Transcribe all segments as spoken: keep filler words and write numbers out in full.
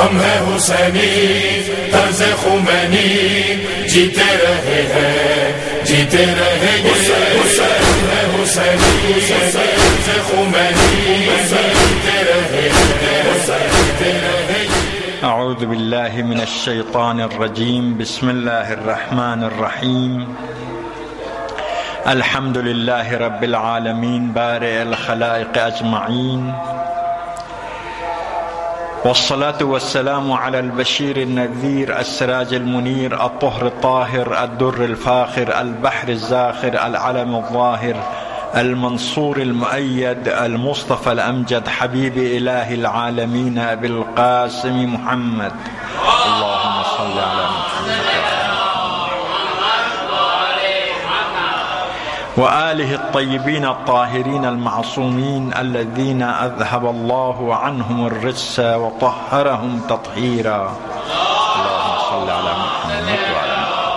ہم ہیں حسینی طرز خمینی، جیتے رہے ہیں جیتے رہے گے، ہم ہیں حسینی طرز خمینی، جیتے رہے ہیں جیتے رہے گے۔ اعوذ باللہ من الشیطان الرجیم، بسم اللہ الرحمن الرحیم، الحمد للہ رب العالمین بارئ الخلائق اجمعین، والصلاة والسلام على البشیر النذیر السراج المنیر الطہر الطاہر الدر الفاخر البحر الزاخر العلم الظاہر المنصور المؤید المصطفى الامجد حبیب الہ العالمین ابی القاسم محمد، اللہم صل علی محمد وآلہ الطیبین الطاہرین المعصومین الذین اذهب اللہ عنہم الرجس وطہرہم تطہیرا، اللہم صل علی محمد وعلی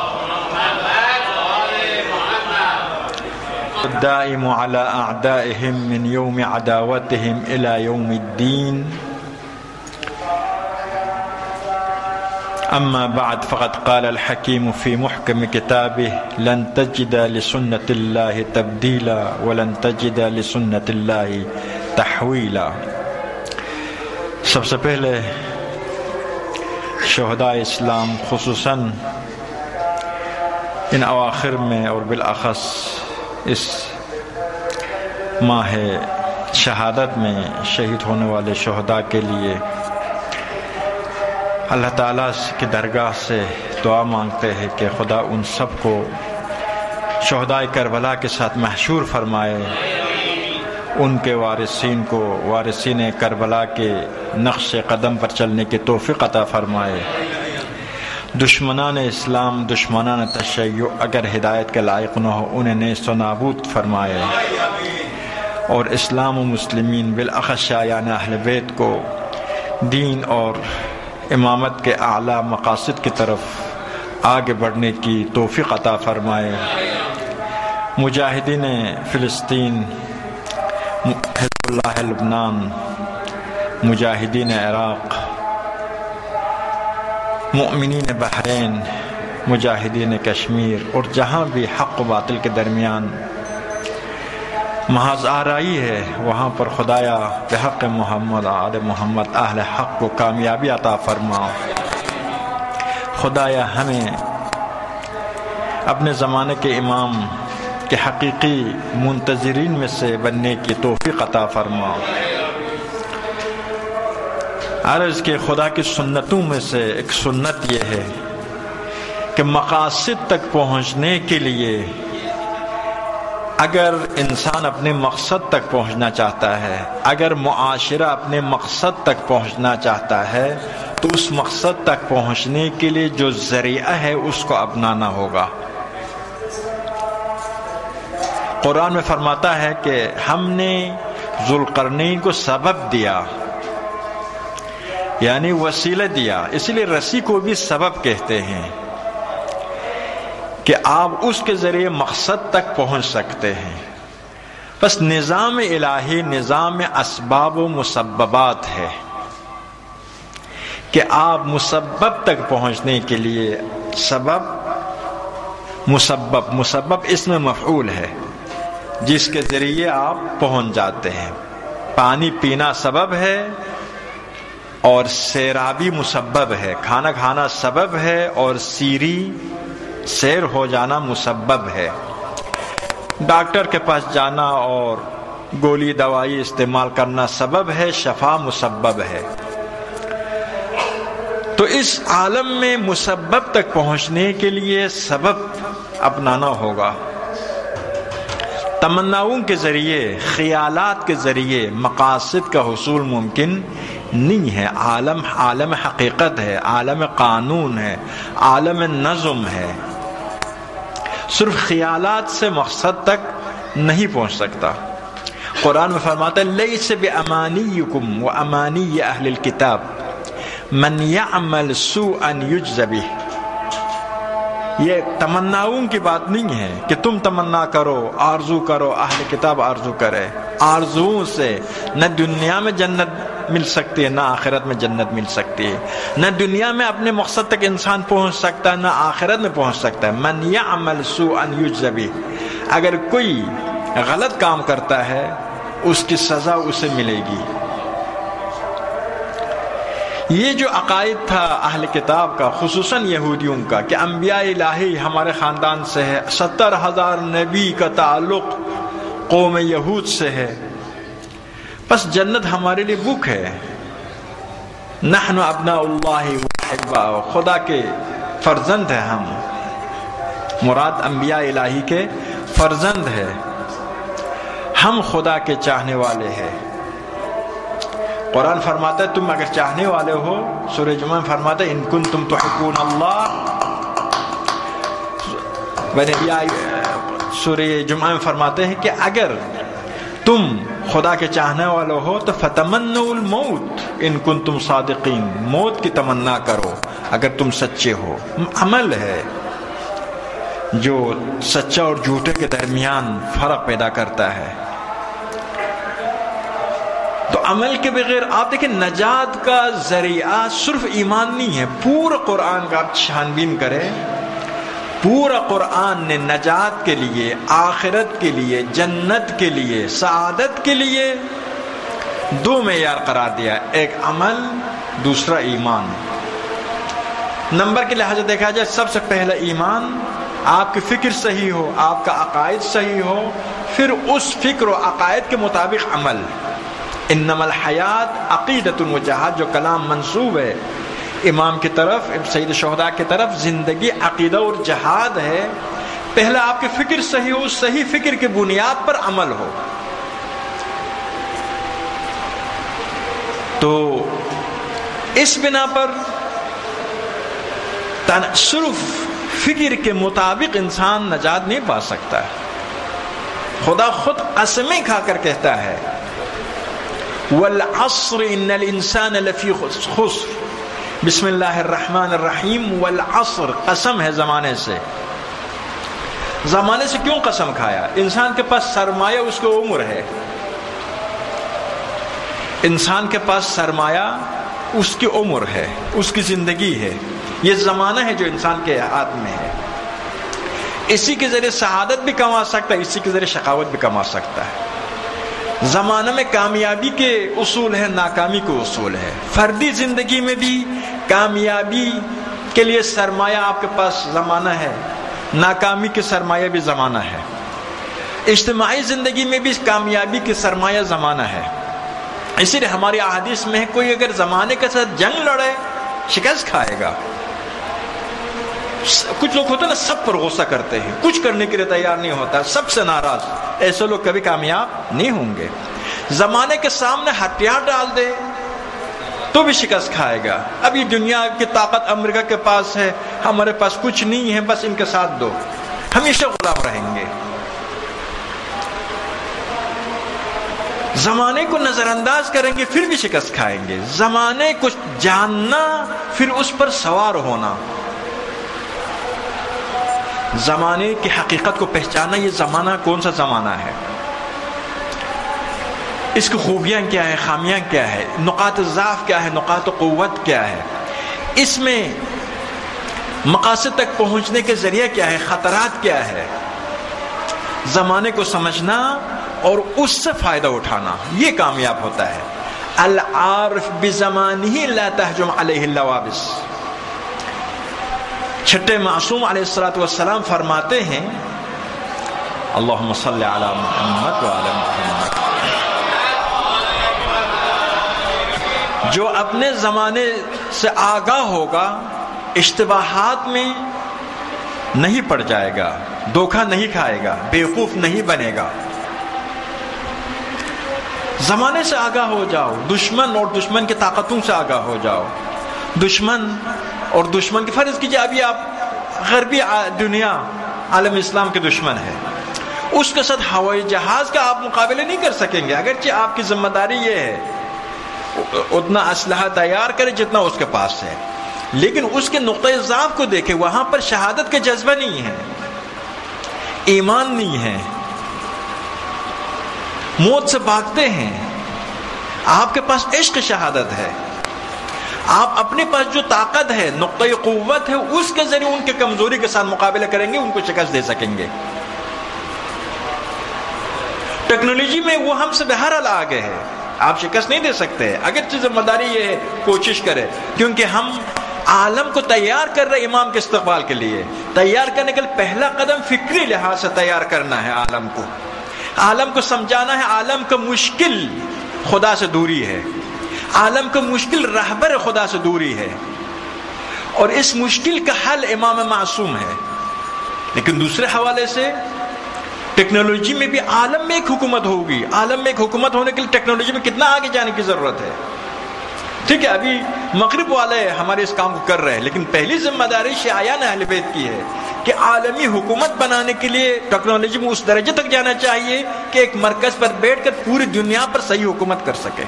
الدائم على أعدائهم من يوم عداوتهم إلى يوم الدين، أما بعد فقد قال الحكيم في محكم كتابه لن تجد لسنة الله تبديلا ولن تجد لسنة الله تحويلا۔ سب سے پہلے شہداء اسلام خصوصاً ان اواخر میں اور بالاخص اس ماہ شہادت میں شہید ہونے والے شہداء کے لیے اللہ تعالیٰ کی درگاہ سے دعا مانگتے ہیں کہ خدا ان سب کو شہداء کربلا کے ساتھ محشور فرمائے، ان کے وارثین کو وارثین کربلا کے نقش قدم پر چلنے کی توفیق عطا فرمائے، دشمنان اسلام دشمنان تشیع اگر ہدایت کے لائق نہ ہو انہیں نیست و نابود فرمائے، اور اسلام و مسلمین بالاخص شایان اہل بیت کو دین اور امامت کے اعلیٰ مقاصد کی طرف آگے بڑھنے کی توفیق عطا فرمائے، مجاہدین فلسطین، حزب اللہ لبنان، مجاہدین عراق، مؤمنین بحرین، مجاہدین کشمیر، اور جہاں بھی حق و باطل کے درمیان محض آرائی ہے وہاں پر خدایا بحق محمد آل محمد اہل حق کو کامیابی عطا فرما، خدایا ہمیں اپنے زمانے کے امام کے حقیقی منتظرین میں سے بننے کی توفیق عطا فرما۔ عرض کے خدا کی سنتوں میں سے ایک سنت یہ ہے کہ مقاصد تک پہنچنے کے لیے اگر انسان اپنے مقصد تک پہنچنا چاہتا ہے، اگر معاشرہ اپنے مقصد تک پہنچنا چاہتا ہے تو اس مقصد تک پہنچنے کے لیے جو ذریعہ ہے اس کو اپنانا ہوگا۔ قرآن میں فرماتا ہے کہ ہم نے ذوالقرنین کو سبب دیا، یعنی وسیلہ دیا، اسی لیے رسی کو بھی سبب کہتے ہیں کہ آپ اس کے ذریعے مقصد تک پہنچ سکتے ہیں۔ بس نظام الہی نظام اسباب و مسببات ہے کہ آپ مسبب تک پہنچنے کے لیے سبب مسبب مسبب اسم مفعول ہے جس کے ذریعے آپ پہنچ جاتے ہیں۔ پانی پینا سبب ہے اور سیرابی مسبب ہے، کھانا کھانا سبب ہے اور سیری سیر ہو جانا مسبب ہے، ڈاکٹر کے پاس جانا اور گولی دوائی استعمال کرنا سبب ہے، شفا مسبب ہے۔ تو اس عالم میں مسبب تک پہنچنے کے لیے سبب اپنانا ہوگا۔ تمناؤں کے ذریعے، خیالات کے ذریعے مقاصد کا حصول ممکن نہیں ہے۔ عالم عالم حقیقت ہے، عالم قانون ہے، عالم نظم ہے، صرف خیالات سے مقصد تک نہیں پہنچ سکتا۔ قرآن میں فرماتا ہے لیس بامانیکم وامانی اہل الکتاب من یعمل سوءا یجز بہ۔ یہ تمناؤں کی بات نہیں ہے کہ تم تمنا کرو، آرزو کرو، اہل کتاب آرزو کرے۔ آرزوؤں سے نہ دنیا میں جنت مل سکتی ہے، نہ آخرت میں جنت مل سکتی ہے. نہ دنیا میں اپنے مقصد تک انسان پہنچ سکتا ہے، نہ آخرت میں پہنچ سکتا ہے. من یعمل سوءا یجز بہ، اگر کوئی غلط کام کرتا ہے اس کی سزا اسے ملے گی. یہ جو عقائد تھا اہل کتاب کا، خصوصاً یہودیوں کا، کہ انبیاء الہی ہمارے خاندان سے ہے، ستر ہزار نبی کا تعلق قوم یہود سے ہے، بس جنت ہمارے لیے بک ہے. نحن ابناء اللہ واحباؤ، خدا کے فرزند ہیں ہم، مراد انبیاء الہی کے فرزند ہے، ہم خدا کے چاہنے والے ہیں. قرآن فرماتا ہے تم اگر چاہنے والے ہو، سورہ جمعہ میں فرماتا ہے ان کنتم تحبون اللہ، سورہ جمعہ میں فرماتے ہیں کہ اگر تم خدا کے چاہنے والے ہو تو فتمنوا الموت ان کنتم صادقین، موت کی تمنا کرو اگر تم سچے ہو. عمل ہے جو سچا اور جھوٹے کے درمیان فرق پیدا کرتا ہے. تو عمل کے بغیر آپ دیکھیں نجات کا ذریعہ صرف ایمان نہیں ہے. پورا قرآن کا آپ چھانبین کریں، پورا قرآن نے نجات کے لیے، آخرت کے لیے، جنت کے لیے، سعادت کے لیے دو معیار قرار دیا، ایک عمل، دوسرا ایمان. نمبر کے لحاظ سے دیکھا جائے سب سے پہلا ایمان، آپ کی فکر صحیح ہو، آپ کا عقائد صحیح ہو، پھر اس فکر و عقائد کے مطابق عمل. انما الحیات عقیدۃ و جہاد جو کلام منسوب ہے امام کی طرف، سید الشہداء کی طرف، زندگی عقیدہ اور جہاد ہے. پہلا آپ کی فکر صحیح ہو، صحیح فکر کی بنیاد پر عمل ہو. تو اس بنا پر صرف فکر کے مطابق انسان نجات نہیں پا سکتا. خدا خود قسمیں کھا کر کہتا ہے والعصر ان الانسان لفی خسر، بسم اللہ الرحمن الرحیم. والعصر، قسم ہے زمانے سے. زمانے سے کیوں قسم کھایا؟ انسان کے پاس سرمایہ اس کی عمر ہے، انسان کے پاس سرمایہ اس کی عمر ہے، اس کی زندگی ہے. یہ زمانہ ہے جو انسان کے ہاتھ میں ہے. اسی کے ذریعے سعادت بھی کما سکتا ہے، اسی کے ذریعے شقاوت بھی کما سکتا ہے. زمانہ میں کامیابی کے اصول ہیں، ناکامی کے اصول ہے. فردی زندگی میں بھی کامیابی کے لیے سرمایہ آپ کے پاس زمانہ ہے، ناکامی کے سرمایہ بھی زمانہ ہے. اجتماعی زندگی میں بھی کامیابی کے سرمایہ زمانہ ہے. اسی لیے ہماری احادیث میں کوئی اگر زمانے کے ساتھ جنگ لڑے شکست کھائے گا. کچھ لوگ ہوتے ہیں نا سب پر غصہ کرتے ہیں، کچھ کرنے کے لیے تیار نہیں ہوتا، سب سے ناراض، ایسے لوگ کبھی کامیاب نہیں ہوں گے. زمانے کے سامنے ہتھیار ڈال دے تو بھی شکست کھائے گا. اب یہ دنیا کی طاقت امریکہ کے پاس ہے، ہمارے پاس کچھ نہیں ہے، بس ان کے ساتھ دو، ہمیشہ غلام رہیں گے. زمانے کو نظر انداز کریں گے پھر بھی شکست کھائیں گے. زمانے کو جاننا پھر اس پر سوار ہونا، زمانے کی حقیقت کو پہچاننا. یہ زمانہ کون سا زمانہ ہے، اس کی خوبیاں کیا ہے، خامیاں کیا ہے، نقاط ضعف کیا ہے، نقاط قوت کیا ہے، اس میں مقاصد تک پہنچنے کے ذریعہ کیا ہے، خطرات کیا ہے. زمانے کو سمجھنا اور اس سے فائدہ اٹھانا، یہ کامیاب ہوتا ہے. العارف بزمانہ لا تہجم علیہ اللوابس. چھٹے معصوم علیہ الصلوۃ والسلام فرماتے ہیں اللہم صلی علی محمد وعلی محمد، جو اپنے زمانے سے آگاہ ہوگا اشتباہات میں نہیں پڑ جائے گا، دھوکہ نہیں کھائے گا، بیوقوف نہیں بنے گا. زمانے سے آگاہ ہو جاؤ، دشمن اور دشمن کی طاقتوں سے آگاہ ہو جاؤ. دشمن اور دشمن کی فرض کیجیے ابھی آپ غربی دنیا عالم اسلام کے دشمن ہے، اس کے ساتھ ہوائی جہاز کا آپ مقابلے نہیں کر سکیں گے، اگرچہ آپ کی ذمہ داری یہ ہے اتنا اسلحہ تیار کرے جتنا اس کے پاس ہے، لیکن اس کے نقطۂ ضعف کو دیکھیں، وہاں پر شہادت کا جذبہ نہیں ہے، ایمان نہیں ہے، موت سے بھاگتے ہیں، آپ کے پاس عشق شہادت ہے، آپ اپنے پاس جو طاقت ہے، نقطۂ قوت ہے، اس کے ذریعے ان کے کمزوری کے ساتھ مقابلہ کریں گے، ان کو شکست دے سکیں گے۔ ٹیکنالوجی میں وہ ہم سے بہرحال آگے ہے، آپ شکست نہیں دے سکتے، اگرچہ ذمہ داری یہ ہے کوشش کرے، کیونکہ ہم عالم کو تیار کر رہے امام کے استقبال کے لیے۔ تیار کرنے کے لیے پہلا قدم فکری لحاظ سے تیار کرنا ہے عالم کو، عالم کو سمجھانا ہے عالم کا مشکل خدا سے دوری ہے، عالم کا مشکل رہبر خدا سے دوری ہے، اور اس مشکل کا حل امام معصوم ہے۔ لیکن دوسرے حوالے سے ٹیکنالوجی میں بھی عالم میں ایک حکومت ہوگی، عالم میں ایک حکومت ہونے کے لیے ٹیکنالوجی میں کتنا آگے جانے کی ضرورت ہے۔ ٹھیک ہے، ابھی مغرب والے ہمارے اس کام کو کر رہے ہیں، لیکن پہلی ذمہ داری شیعیان اہل بیت کی ہے کہ عالمی حکومت بنانے کے لیے ٹیکنالوجی میں اس درجے تک جانا چاہیے کہ ایک مرکز پر بیٹھ کر پوری دنیا پر صحیح حکومت کر سکے۔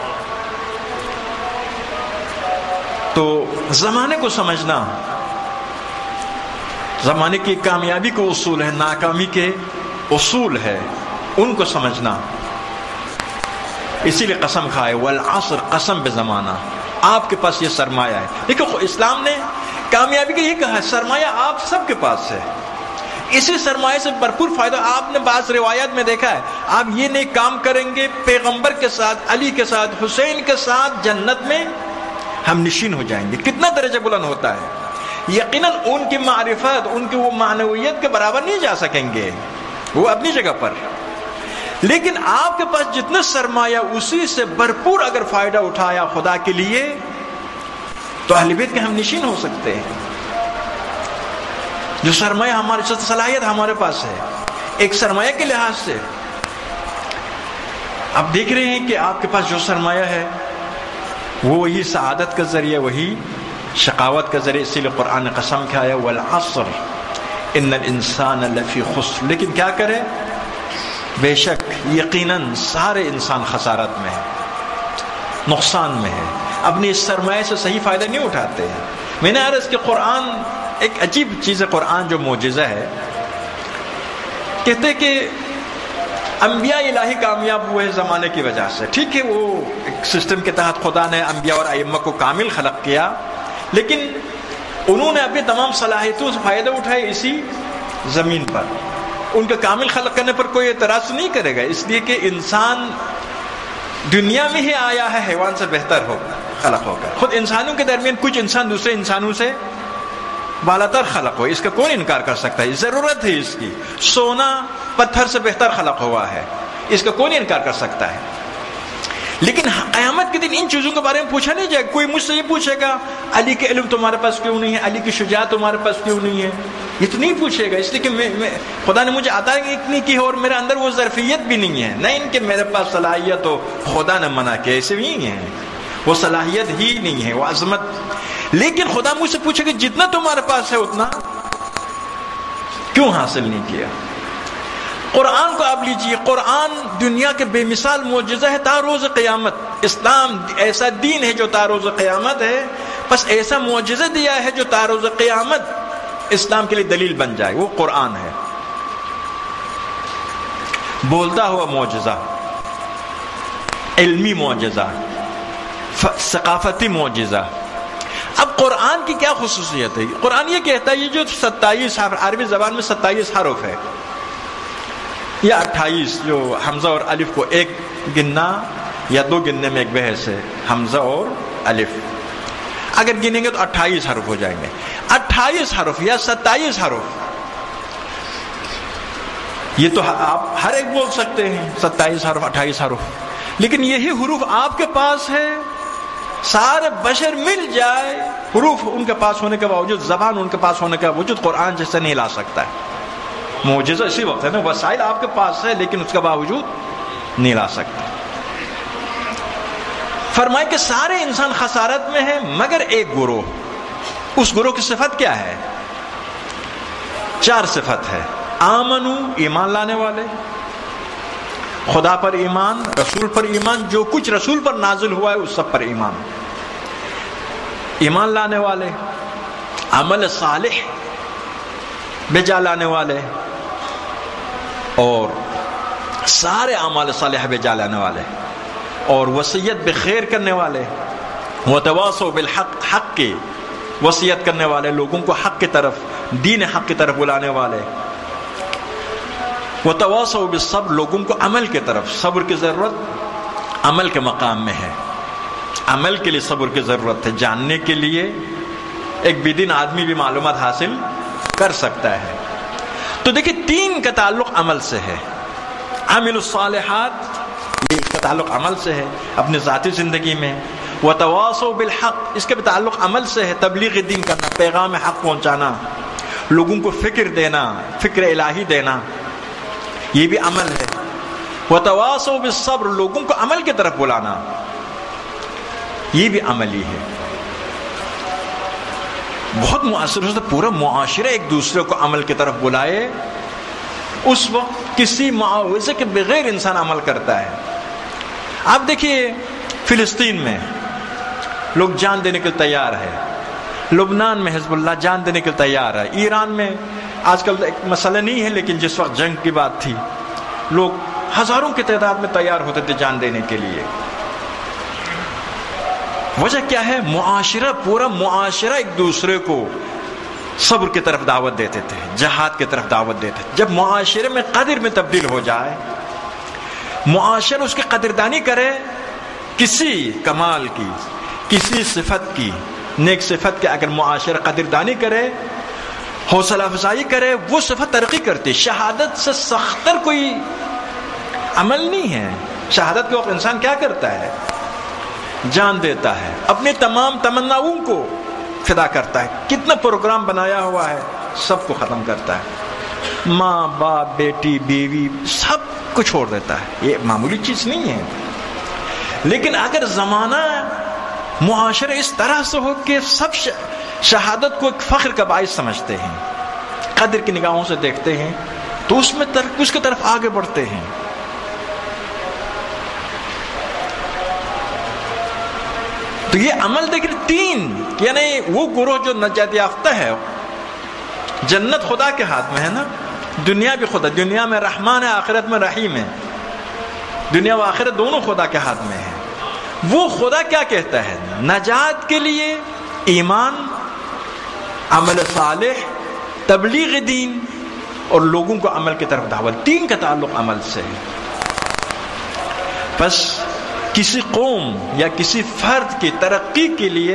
تو زمانے کو سمجھنا، زمانے کی کامیابی کو اصول ہے، ناکامی کے اصول ہے، ان کو سمجھنا۔ اسی لیے قسم کھائے والعصر، قسم بے زمانہ، آپ کے پاس یہ سرمایہ ہے۔ دیکھو اسلام نے کامیابی کے یہ کہا ہے سرمایہ آپ سب کے پاس ہے، اسی سرمایہ سے بھرپور فائدہ۔ آپ نے بعض روایات میں دیکھا ہے، آپ یہ نہیں کام کریں گے پیغمبر کے ساتھ، علی کے ساتھ، حسین کے ساتھ جنت میں ہم نشین ہو جائیں گے۔ کتنا درجہ بلند ہوتا ہے۔ یقیناً ان کی معرفت، ان کی وہ معنویت کے برابر نہیں جا سکیں گے، وہ اپنی جگہ پر، لیکن آپ کے پاس جتنا سرمایہ اسی سے بھرپور اگر فائدہ اٹھایا خدا کے لیے تو اہل بیت کے ہم نشین ہو سکتے ہیں۔ جو سرمایہ ہمارے ساتھ صلاحیت ہمارے پاس ہے ایک سرمایہ کے لحاظ سے، اب دیکھ رہے ہیں کہ آپ کے پاس جو سرمایہ ہے وہ وہی سعادت کا ذریعہ، وہی شقاوت کا ذریعہ۔ اسی لیے قرآن نے قسم کھایا والعصر ان الانسان لفی خسر، لیکن کیا کرے، بے شک یقیناً سارے انسان خسارت میں ہے، نقصان میں ہے، اپنی اس سرمایہ سے صحیح فائدہ نہیں اٹھاتے ہیں۔ میں نے عرض کہ قرآن ایک عجیب چیز ہے، قرآن جو معجزہ ہے، کہتے کہ انبیاء الہی کامیاب ہوئے زمانے کی وجہ سے۔ ٹھیک ہے، وہ ایک سسٹم کے تحت خدا نے انبیاء اور ائمہ کو کامل خلق کیا، لیکن انہوں نے اپنی تمام صلاحیتوں سے فائدہ اٹھائے اسی زمین پر۔ ان کا کامل خلق کرنے پر کوئی اعتراض نہیں کرے گا، اس لیے کہ انسان دنیا میں ہی آیا ہے حیوان سے بہتر ہو خلق ہو کر۔ خود انسانوں کے درمیان کچھ انسان دوسرے انسانوں سے بالاتر خلق ہو، اس کا کون انکار کر سکتا ہے؟ ضرورت ہے اس کی۔ سونا پتھر سے بہتر خلق ہوا ہے، اس کا کون انکار کر سکتا ہے؟ لیکن قیامت کے دن ان چیزوں کے بارے میں پوچھا نہیں جائے گا۔ کوئی مجھ سے یہ پوچھے گا علی کے علم تمہارے پاس کیوں نہیں ہے، علی کی شجاعت تمہارے پاس کیوں نہیں ہے، یہ تو نہیں پوچھے گا، اس لیے کہ میں, میں خدا نے مجھے عطا اتنی کی ہے اور میرے اندر وہ ظرفیت بھی نہیں ہے، نہیں ان کہ میرے پاس صلاحیت ہو، خدا نے منع کیا، ایسے بھی نہیں ہے، وہ صلاحیت ہی نہیں ہے، وہ عظمت۔ لیکن خدا مجھ سے پوچھے کہ جتنا تمہارے پاس ہے اتنا کیوں حاصل نہیں کیا؟ قرآن کو آپ لیجئے، قرآن دنیا کے بے مثال معجزہ ہے تا روز قیامت۔ اسلام ایسا دین ہے جو تا روز قیامت ہے، بس ایسا معجزہ دیا ہے جو تا روز قیامت اسلام کے لیے دلیل بن جائے، وہ قرآن ہے۔ بولتا ہوا معجزہ، علمی معجزہ، ثقافتی معجزہ۔ اب قرآن کی کیا خصوصیت ہے؟ قرآن یہ کہتا ہے یہ جو ستائیس حرف، عربی زبان میں ستائیس حرف ہے یا اٹھائیس، جو حمزہ اور الف کو ایک گننا یا دو گننے میں ایک بحث ہے، حمزہ اور الف، اگر گنیں گے تو اٹھائیس حرف ہو جائیں گے۔ اٹھائیس حرف یا ستائیس حرف، یہ تو آپ ہر ایک بول سکتے ہیں ستائیس حرف، اٹھائیس حرف، لیکن یہی حروف آپ کے پاس ہے، سارے بشر مل جائے حروف ان کے پاس ہونے کے باوجود، زبان ان کے پاس ہونے کے باوجود قرآن جیسے نہیں لا سکتا ہے۔ معجزہ اسی وقت ہے نا، وسائل آپ کے پاس ہے لیکن اس کے باوجود نہیں لا سکتا۔ فرمائے کہ سارے انسان خسارت میں ہیں مگر ایک گروہ، اس گروہ کی صفت کیا ہے؟ چار صفت ہے۔ آمنو، ایمان لانے والے، خدا پر ایمان، رسول پر ایمان، جو کچھ رسول پر نازل ہوا ہے اس سب پر ایمان، ایمان لانے والے، عمل صالح بجا لانے والے، اور سارے اعمال صالح بجا لانے والے۔ اور وصیت بخیر کرنے والے، وتواصوا بالحق، حق کی وصیت کرنے والے، لوگوں کو حق کی طرف، دین حق کی طرف بلانے والے، وتواصوا بالصبر، لوگوں کو عمل کی طرف، صبر کی ضرورت عمل کے مقام میں ہے، عمل کے لیے صبر کی ضرورت ہے، جاننے کے لیے ایک بے دین آدمی بھی معلومات حاصل کر سکتا ہے۔ تو دیکھیں تین کا تعلق عمل سے ہے، عامل الصالحات یہ اس کا تعلق عمل سے ہے اپنی ذاتی زندگی میں، وتواصوا بالحق اس کے بھی تعلق عمل سے ہے، تبلیغ دین کرنا، پیغام حق پہنچانا، لوگوں کو فکر دینا، فکر الہی دینا، یہ بھی عمل ہے۔ وتواصوا بالصبر لوگوں کو عمل کی طرف بلانا، یہ بھی عملی ہے۔ بہت مؤثر ہوتا ہے، پورا معاشرہ ایک دوسرے کو عمل کی طرف بلائے، اس وقت کسی معاوضے کے بغیر انسان عمل کرتا ہے۔ آپ دیکھیے فلسطین میں لوگ جان دینے کے لیے تیار ہے، لبنان میں حزب اللہ جان دینے کے لیے تیار ہے، ایران میں آج کل ایک مسئلہ نہیں ہے لیکن جس وقت جنگ کی بات تھی لوگ ہزاروں کی تعداد میں تیار ہوتے تھے جان دینے کے لیے۔ وجہ کیا ہے؟ معاشرہ، پورا معاشرہ ایک دوسرے کو صبر کی طرف دعوت دیتے تھے، جہاد کی طرف دعوت دیتے تھے۔ جب معاشرے میں قدر میں تبدیل ہو جائے، معاشرہ اس کی قدردانی کرے، کسی کمال کی، کسی صفت کی، نیک صفت کے اگر معاشرہ قدردانی کرے، حوصلہ افزائی کرے، وہ صفت ترقی کرتی۔ شہادت سے سختر کوئی عمل نہیں ہے۔ شہادت کے وقت انسان کیا کرتا ہے؟ جان دیتا ہے، اپنی تمام تمناؤں کو فدا کرتا ہے، کتنا پروگرام بنایا ہوا ہے سب کو ختم کرتا ہے، ماں باپ بیٹی بیوی سب کو چھوڑ دیتا ہے۔ یہ معمولی چیز نہیں ہے، لیکن اگر زمانہ معاشرہ اس طرح سے ہو کہ سب شہادت کو ایک فخر کا باعث سمجھتے ہیں، قدر کی نگاہوں سے دیکھتے ہیں، تو اس میں اس کی طرف آگے بڑھتے ہیں۔ تو یہ عمل دیکھیں تین، یعنی وہ گروہ جو نجات یافتہ ہے، جنت خدا کے ہاتھ میں ہے نا، دنیا بھی خدا، دنیا میں رحمان ہے، آخرت میں رحیم ہے، دنیا و آخرت دونوں خدا کے ہاتھ میں ہے۔ وہ خدا کیا کہتا ہے؟ نجات کے لیے ایمان، عمل صالح، تبلیغ دین اور لوگوں کو عمل کی طرف دعوت، تین کا تعلق عمل سے ہے۔ بس کسی قوم یا کسی فرد کی ترقی کے لیے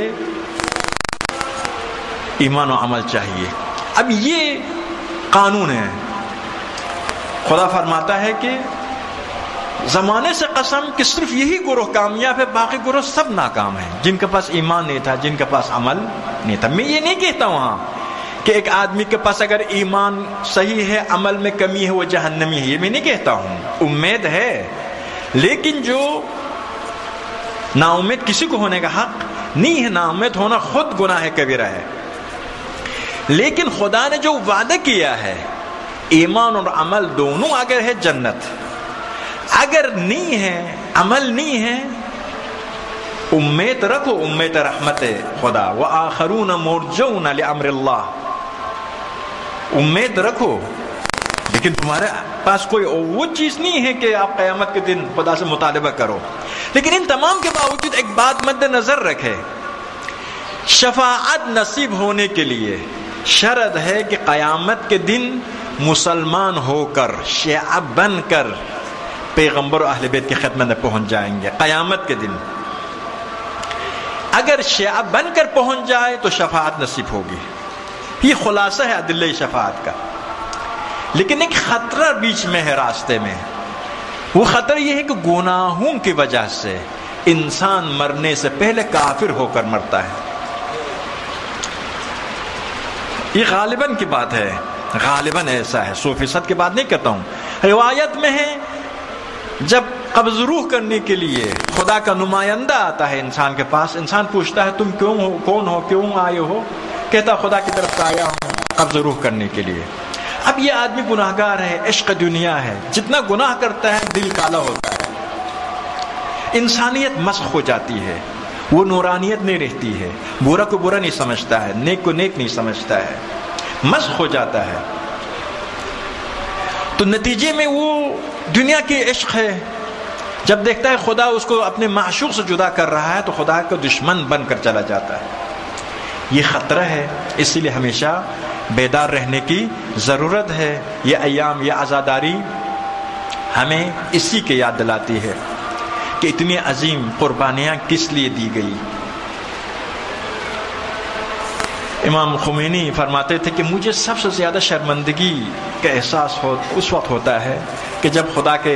ایمان و عمل چاہیے۔ اب یہ قانون ہے، خدا فرماتا ہے کہ زمانے سے قسم کہ صرف یہی گروہ کامیاب ہے، باقی گروہ سب ناکام ہیں، جن کے پاس ایمان نہیں تھا، جن کے پاس عمل نہیں تھا۔ میں یہ نہیں کہتا وہاں کہ ایک آدمی کے پاس اگر ایمان صحیح ہے، عمل میں کمی ہے، وہ جہنمی ہے، یہ میں نہیں کہتا ہوں، امید ہے، لیکن جو نا امید کسی کو ہونے کا حق نہیں ہے، نا امید ہونا خود گناہ کبیرہ ہے۔ لیکن خدا نے جو وعدہ کیا ہے ایمان اور عمل دونوں اگر ہے جنت، اگر نہیں ہے عمل نہیں ہے، امید رکھو، امید رحمت خدا، وآخرون مرجون لامر اللہ، امید رکھو، لیکن تمہارے پاس کوئی وہ چیز نہیں ہے کہ آپ قیامت کے دن خدا سے مطالبہ کرو۔ لیکن ان تمام کے باوجود ایک بات مد نظر رکھے، شفاعت نصیب ہونے کے لیے شرط ہے کہ قیامت کے دن مسلمان ہو کر، شیعہ بن کر پیغمبر و اہل بیت کی خدمت میں پہنچ جائیں گے قیامت کے دن۔ اگر شیعہ بن کر پہنچ جائے تو شفاعت نصیب ہوگی، یہ خلاصہ ہے ادلہ شفاعت کا۔ لیکن ایک خطرہ بیچ میں ہے راستے میں، وہ خطرہ یہ ہے کہ گناہوں کی وجہ سے انسان مرنے سے پہلے کافر ہو کر مرتا ہے۔ یہ غالباً کی بات ہے، غالباً ایسا ہے، سو فیصد کی بات نہیں کرتا ہوں۔ روایت میں ہے جب قبض روح کرنے کے لیے خدا کا نمائندہ آتا ہے انسان کے پاس، انسان پوچھتا ہے تم کیوں ہو، کون ہو، کیوں آئے ہو؟ کہتا خدا کی طرف سے آیا ہوں قبض روح کرنے کے لیے۔ اب یہ آدمی گناہگار ہے، عشق دنیا ہے، جتنا گناہ کرتا ہے دل کالا ہوتا ہے، انسانیت مسخ ہو جاتی ہے، وہ نورانیت نہیں رہتی ہے، برا کو برا نہیں سمجھتا ہے، نیک کو نیک نہیں سمجھتا ہے، مسخ ہو جاتا ہے۔ تو نتیجے میں وہ دنیا کی عشق ہے، جب دیکھتا ہے خدا اس کو اپنے معشوق سے جدا کر رہا ہے تو خدا کا دشمن بن کر چلا جاتا ہے. یہ خطرہ ہے، اسی لیے ہمیشہ بیدار رہنے کی ضرورت ہے. یہ ایام، یہ عزاداری ہمیں اسی کی یاد دلاتی ہے کہ اتنی عظیم قربانیاں کس لیے دی گئی. امام خمینی فرماتے تھے کہ مجھے سب سے زیادہ شرمندگی کا احساس ہو اس وقت ہوتا ہے کہ جب خدا کے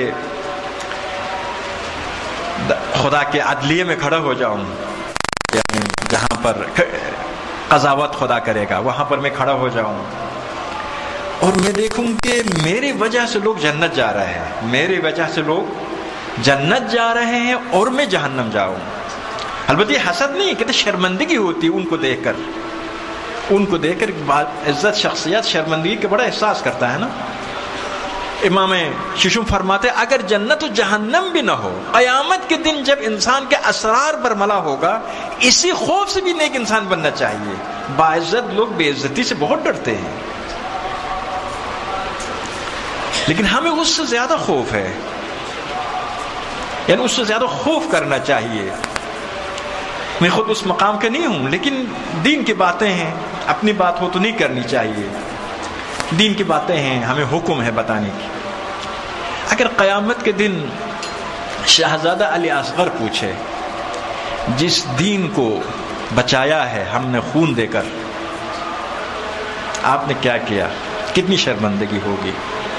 خدا کے عدلیے میں کھڑا ہو جاؤں، یعنی جہاں پر قضاوت خدا کرے گا وہاں پر میں کھڑا ہو جاؤں اور میں دیکھوں کہ میری وجہ سے لوگ جنت جا رہے ہیں، میری وجہ سے لوگ جنت جا رہے ہیں اور میں جہنم جاؤں. البتہ یہ حسد نہیں، کہتے شرمندگی ہوتی ان کو دیکھ کر، ان کو دیکھ کر عزت شخصیت شرمندگی کا بڑا احساس کرتا ہے نا. امام ششم فرماتے اگر جنت و جہنم بھی نہ ہو، قیامت کے دن جب انسان کے اسرار برملا ہوگا، اسی خوف سے بھی نیک انسان بننا چاہیے. باعزت لوگ بے عزتی سے بہت ڈرتے ہیں، لیکن ہمیں اس سے زیادہ خوف ہے، یعنی اس سے زیادہ خوف کرنا چاہیے. میں خود اس مقام کا نہیں ہوں، لیکن دین کی باتیں ہیں، اپنی بات ہو تو نہیں کرنی چاہیے. دین کی باتیں ہیں، ہمیں حکم ہے بتانے کی. اگر قیامت کے دن شہزادہ علی اصغر پوچھے جس دین کو بچایا ہے ہم نے خون دے کر، آپ نے کیا کیا، کتنی شرمندگی ہوگی.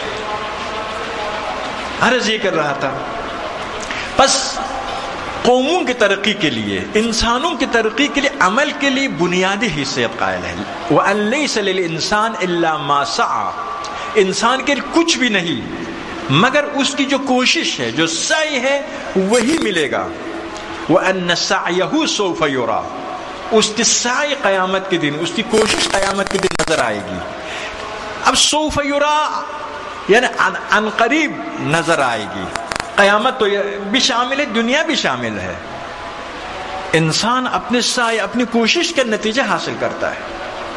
عرض یہ کر رہا تھا بس قوموں کی ترقی کے لیے، انسانوں کی ترقی کے لیے، عمل کے لیے بنیادی حیثیت قائل ہے. وَأَن لَيْسَ لِلْإِنسَانِ إِلَّا مَا سَعَى، انسان کے لیے کچھ بھی نہیں مگر اس کی جو کوشش ہے، جو سعی ہے وہی ملے گا. وَأَنَّ سَعْيَهُ سَوْفَ يُرَى، اس کی سعی قیامت کے دن، اس کی کوشش قیامت کے دن نظر آئے گی. اب سوف یرا یعنی عن قریب نظر آئے گی. قیامت تو بھی شامل ہے، دنیا بھی شامل ہے. انسان اپنے سعی، اپنی کوشش کا نتیجہ حاصل کرتا ہے.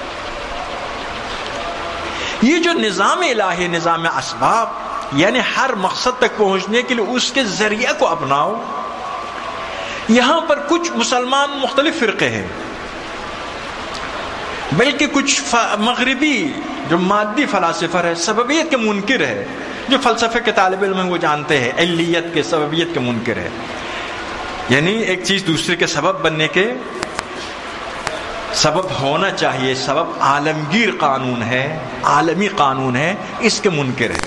یہ جو نظام الہی، نظام اسباب، یعنی ہر مقصد تک پہنچنے کے لیے اس کے ذریعہ کو اپناؤ. یہاں پر کچھ مسلمان مختلف فرقے ہیں، بلکہ کچھ مغربی جو مادی فلاسفہ ہے، سببیت کے منکر ہے، جو فلسفے کے طالب علم ہیں وہ جانتے ہیں علیت کے، سببیت کے منکر ہے. یعنی ایک چیز دوسرے کے سبب بننے کے، سبب ہونا چاہیے، سبب عالمگیر قانون ہے، عالمی قانون ہے، اس کے منکر ہے.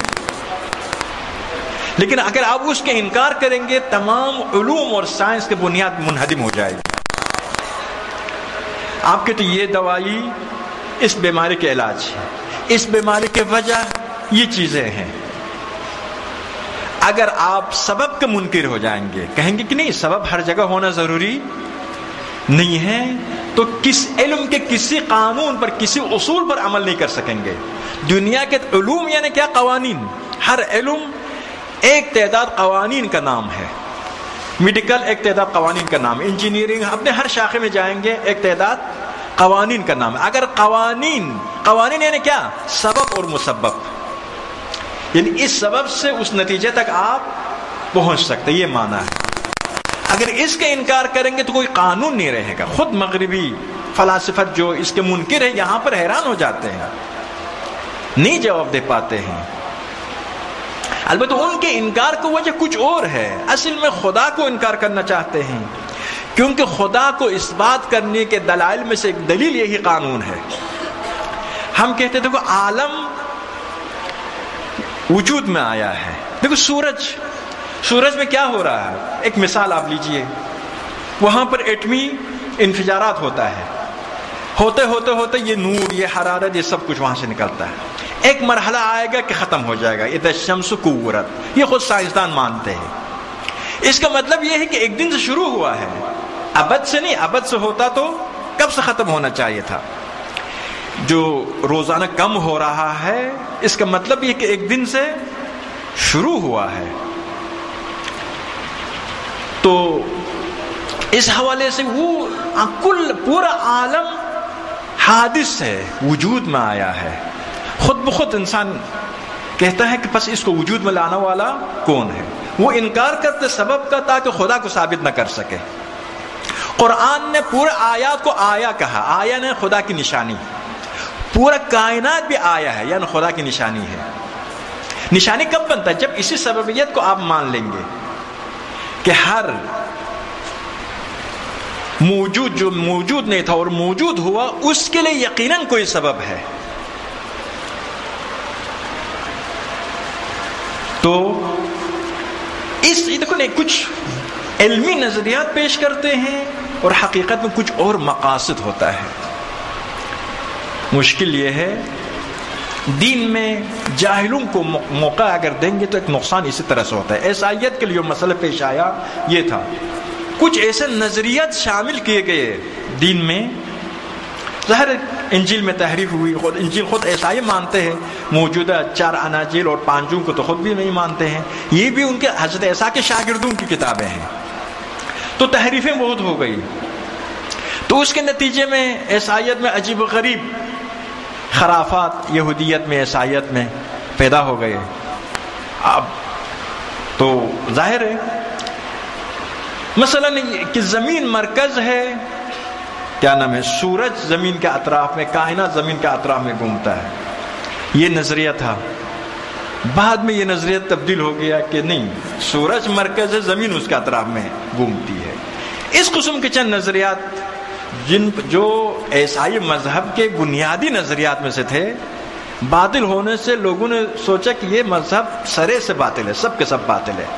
لیکن اگر آپ اس کے انکار کریں گے تمام علوم اور سائنس کی بنیاد منہدم ہو جائے گی. آپ کے تو یہ دوائی اس بیماری کے علاج ہے، اس بیماری کی وجہ یہ چیزیں ہیں. اگر آپ سبب کے منکر ہو جائیں گے، کہیں گے کہ نہیں سبب ہر جگہ ہونا ضروری نہیں ہے، تو کس علم کے کسی قانون پر، کسی اصول پر عمل نہیں کر سکیں گے. دنیا کے علوم یعنی کیا؟ قوانین. ہر علم ایک تعداد قوانین کا نام ہے. میڈیکل ایک تعداد قوانین کا نام ہے، انجینئرنگ اپنے ہر شاخے میں جائیں گے ایک تعداد قوانین کا نام ہے. اگر قوانین قوانین یعنی کیا؟ سبب اور مسبب، یعنی اس سبب سے اس نتیجے تک آپ پہنچ سکتے، یہ معنی ہے. اگر اس کے انکار کریں گے تو کوئی قانون نہیں رہے گا. خود مغربی فلاسفت جو اس کے منکر ہیں یہاں پر حیران ہو جاتے ہیں، نہیں جواب دے پاتے ہیں. البتہ ان کے انکار کی وجہ کچھ اور ہے. اصل میں خدا کو انکار کرنا چاہتے ہیں، کیونکہ خدا کو اس بات کرنے کے دلائل میں سے ایک دلیل یہی قانون ہے. ہم کہتے تھے کہ عالم وجود میں آیا ہے. دیکھو سورج سورج میں کیا ہو رہا ہے، ایک مثال آپ لیجئے، وہاں پر ایٹمی انفجارات ہوتا ہے، ہوتے ہوتے ہوتے یہ نور، یہ حرارت، یہ سب کچھ وہاں سے نکلتا ہے. ایک مرحلہ آئے گا کہ ختم ہو جائے گا. اذا الشمس کورت، یہ خود سائنسدان مانتے ہیں. اس کا مطلب یہ ہے کہ ایک دن سے شروع ہوا ہے، ابد سے نہیں. ابد سے ہوتا تو کب سے ختم ہونا چاہیے تھا. جو روزانہ کم ہو رہا ہے اس کا مطلب یہ کہ ایک دن سے شروع ہوا ہے. تو اس حوالے سے وہ کل پورا عالم حادث ہے، وجود میں آیا ہے. خود بخود انسان کہتا ہے کہ بس اس کو وجود میں لانا والا کون ہے. وہ انکار کرتے سبب کا تاکہ خدا کو ثابت نہ کر سکے. قرآن نے پورے آیات کو آیا کہا. آیا نے خدا کی نشانی. پورا کائنات بھی آیا ہے یعنی خدا کی نشانی ہے. نشانی کب بنتا ہے؟ جب اسی سببیت کو آپ مان لیں گے کہ ہر موجود جو موجود نہیں تھا اور موجود ہوا اس کے لیے یقیناً کوئی سبب ہے. تو اس دیکھو نہیں کچھ علمی نظریات پیش کرتے ہیں اور حقیقت میں کچھ اور مقاصد ہوتا ہے. مشکل یہ ہے دین میں جاہلوں کو موقع اگر دیں گے تو ایک نقصان اسی طرح سے ہوتا ہے. عیسائیت کے لیے مسئلہ پیش آیا یہ تھا کچھ ایسے نظریات شامل کیے گئے دین میں. ظاہر انجیل میں تحریف ہوئی. خود انجیل خود عیسائی مانتے ہیں. موجودہ چار اناجیل اور پانچوں کو تو خود بھی نہیں مانتے ہیں. یہ بھی ان کے حضرت عیسیٰ کے شاگردوں کی کتابیں ہیں. تو تحریفیں بہت ہو گئی. تو اس کے نتیجے میں عیسائیت میں عجیب و غریب خرافات یہودیت میں عیسائیت میں پیدا ہو گئے. اب تو ظاہر ہے مثلا کہ زمین مرکز ہے، کیا نام ہے، سورج زمین کے اطراف میں، کائنات زمین کے اطراف میں گھومتا ہے. یہ نظریہ تھا. بعد میں یہ نظریہ تبدیل ہو گیا کہ نہیں، سورج مرکز ہے، زمین اس کے اطراف میں گھومتی ہے. اس قسم کے چند نظریات جن جو عیسائی مذہب کے بنیادی نظریات میں سے تھے، باطل ہونے سے لوگوں نے سوچا کہ یہ مذہب سرے سے باطل ہے، سب کے سب باطل ہے.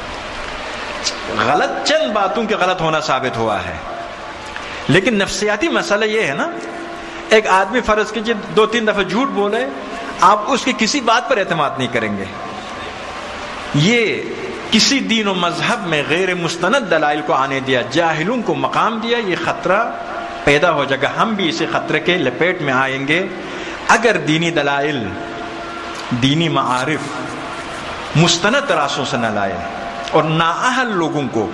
غلط چند باتوں کے غلط ہونا ثابت ہوا ہے. لیکن نفسیاتی مسئلہ یہ ہے نا، ایک آدمی فرض کیجیے دو تین دفعہ جھوٹ بولے، آپ اس کی کسی بات پر اعتماد نہیں کریں گے. یہ کسی دین و مذہب میں غیر مستند دلائل کو آنے دیا، جاہلوں کو مقام دیا، یہ خطرہ پیدا ہو جائے گا. ہم بھی اسی خطرے کے لپیٹ میں آئیں گے اگر دینی دلائل، دینی معارف مستند راستوں سے نہ لائے اور نااہل لوگوں کو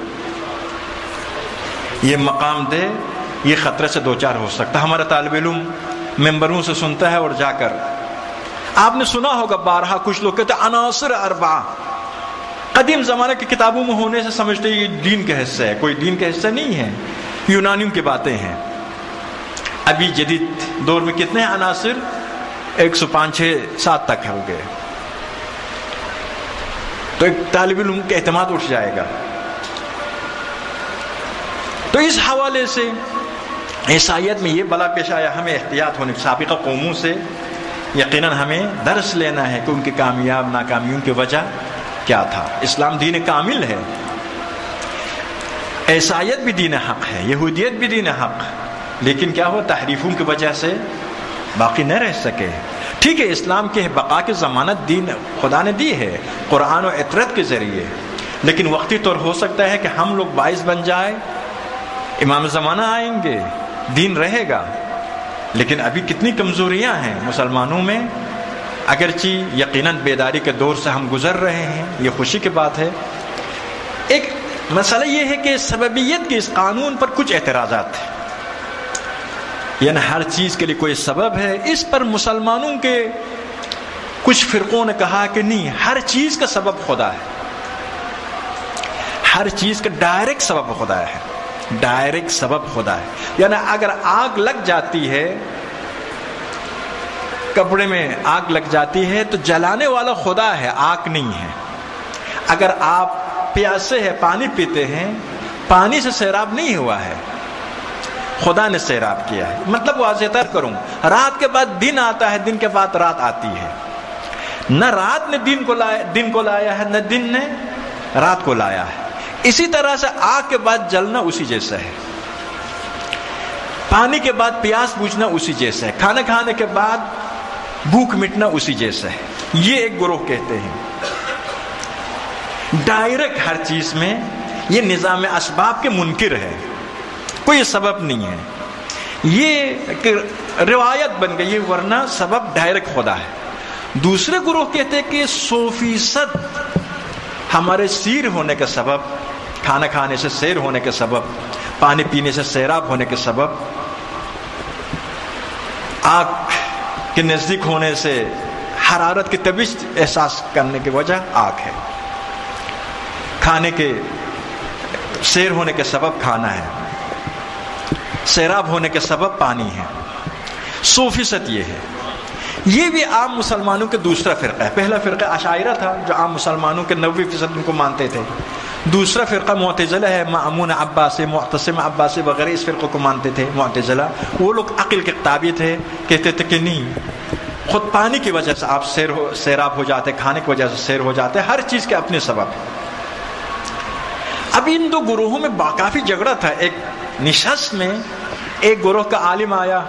یہ مقام دے. یہ خطرے سے دو چار ہو سکتا. ہمارا طالب علم ممبروں سے سنتا ہے اور جا کر آپ نے سنا ہوگا بارہا کچھ لوگ کہتے ہیں عناصر اربعہ قدیم زمانے کی کتابوں میں ہونے سے سمجھتے یہ دین کا حصہ ہے. کوئی دین کا حصہ نہیں ہے، یونانیوں کی باتیں ہیں. ابھی جدید دور میں کتنے ہیں عناصر؟ ایک سو پانچ چھ سات تک ہو گئے. تو ایک طالب علم کا اعتماد اٹھ جائے گا. تو اس حوالے سے عیسائیت میں یہ بلا پیش آیا. ہمیں احتیاط ہونے، سابقہ قوموں سے یقیناً ہمیں درس لینا ہے کہ ان کی کامیاب ناکامیوں کی وجہ کیا تھا. اسلام دین کامل ہے، عیسائیت بھی دین حق ہے، یہودیت بھی دین حق، لیکن کیا ہوا تحریفوں کی وجہ سے باقی نہ رہ سکے. ٹھیک ہے اسلام کے بقا کی ضمانت دین خدا نے دی ہے قرآن و اطرت کے ذریعے، لیکن وقتی طور ہو سکتا ہے کہ ہم لوگ باعث بن جائے، امام زمانہ آئیں گے، دین رہے گا. لیکن ابھی کتنی کمزوریاں ہیں مسلمانوں میں، اگرچہ یقیناً بیداری کے دور سے ہم گزر رہے ہیں، یہ خوشی کی بات ہے. ایک مسئلہ یہ ہے کہ سببیت کے اس قانون پر کچھ اعتراضات ہیں، یعنی ہر چیز کے لیے کوئی سبب ہے. اس پر مسلمانوں کے کچھ فرقوں نے کہا کہ نہیں، ہر چیز کا سبب خدا ہے، ہر چیز کا ڈائریکٹ سبب خدا ہے، ڈائریکٹ سبب خدا ہے. یعنی اگر آگ لگ جاتی ہے، کپڑے میں آگ لگ جاتی ہے تو جلانے والا خدا ہے، آگ نہیں ہے. اگر آپ پیاسے ہیں، پانی پیتے ہیں، پانی سے سیراب نہیں ہوا ہے، خدا نے سیراب کیا ہے. مطلب واضح تر کروں، رات کے بعد دن آتا ہے، دن کے بعد رات آتی ہے. نہ رات نے دن کو لایا دن کو لایا ہے، نہ دن نے رات کو لایا ہے. اسی طرح سے آگ کے بعد جلنا اسی جیسا ہے، پانی کے بعد پیاس بجھنا اسی جیسا ہے، کھانا کھانے کے بعد بھوک مٹنا اسی جیسا ہے. یہ ایک گروہ کہتے ہیں ڈائریکٹ ہر چیز میں یہ نظام اسباب کے منکر ہے، کوئی سبب نہیں ہے. یہ روایت بن گئی، ورنہ سبب ڈائریکٹ خدا ہے. دوسرے گروہ کہتے ہیں کہ سو فیصد ہمارے سیر ہونے کا سبب، کھانا کھانے سے سیر ہونے کے سبب، پانی پینے سے سیراب ہونے کے سبب، آگ کے نزدیک ہونے سے حرارت کی طبیعت احساس کرنے کی وجہ آگ ہے. کھانے کے سیر ہونے کے سبب کھانا ہے، سیراب ہونے کے سبب پانی ہے، سو فیصد یہ ہے۔ یہ بھی عام مسلمانوں کے دوسرا فرقہ ہے۔ پہلا فرقہ اشاعرہ تھا جو عام مسلمانوں کے نوے فیصد ان کو مانتے تھے۔ دوسرا فرقہ معتزلہ ہے، مأمون عباسی، معتصم عباسی وغیرہ اس فرقے کو مانتے تھے معتزلہ۔ وہ لوگ عقل کے تابع تھے، کہتے تھے کہ نہیں، خود پانی کی وجہ سے آپ سیر ہو سیراب ہو جاتے، کھانے کی وجہ سے سیر ہو جاتے، ہر چیز کے اپنے سبب۔ اب ان دو گروہوں میں کافی جھگڑا تھا۔ ایک نشست میں ایک گروہ کا عالم آیا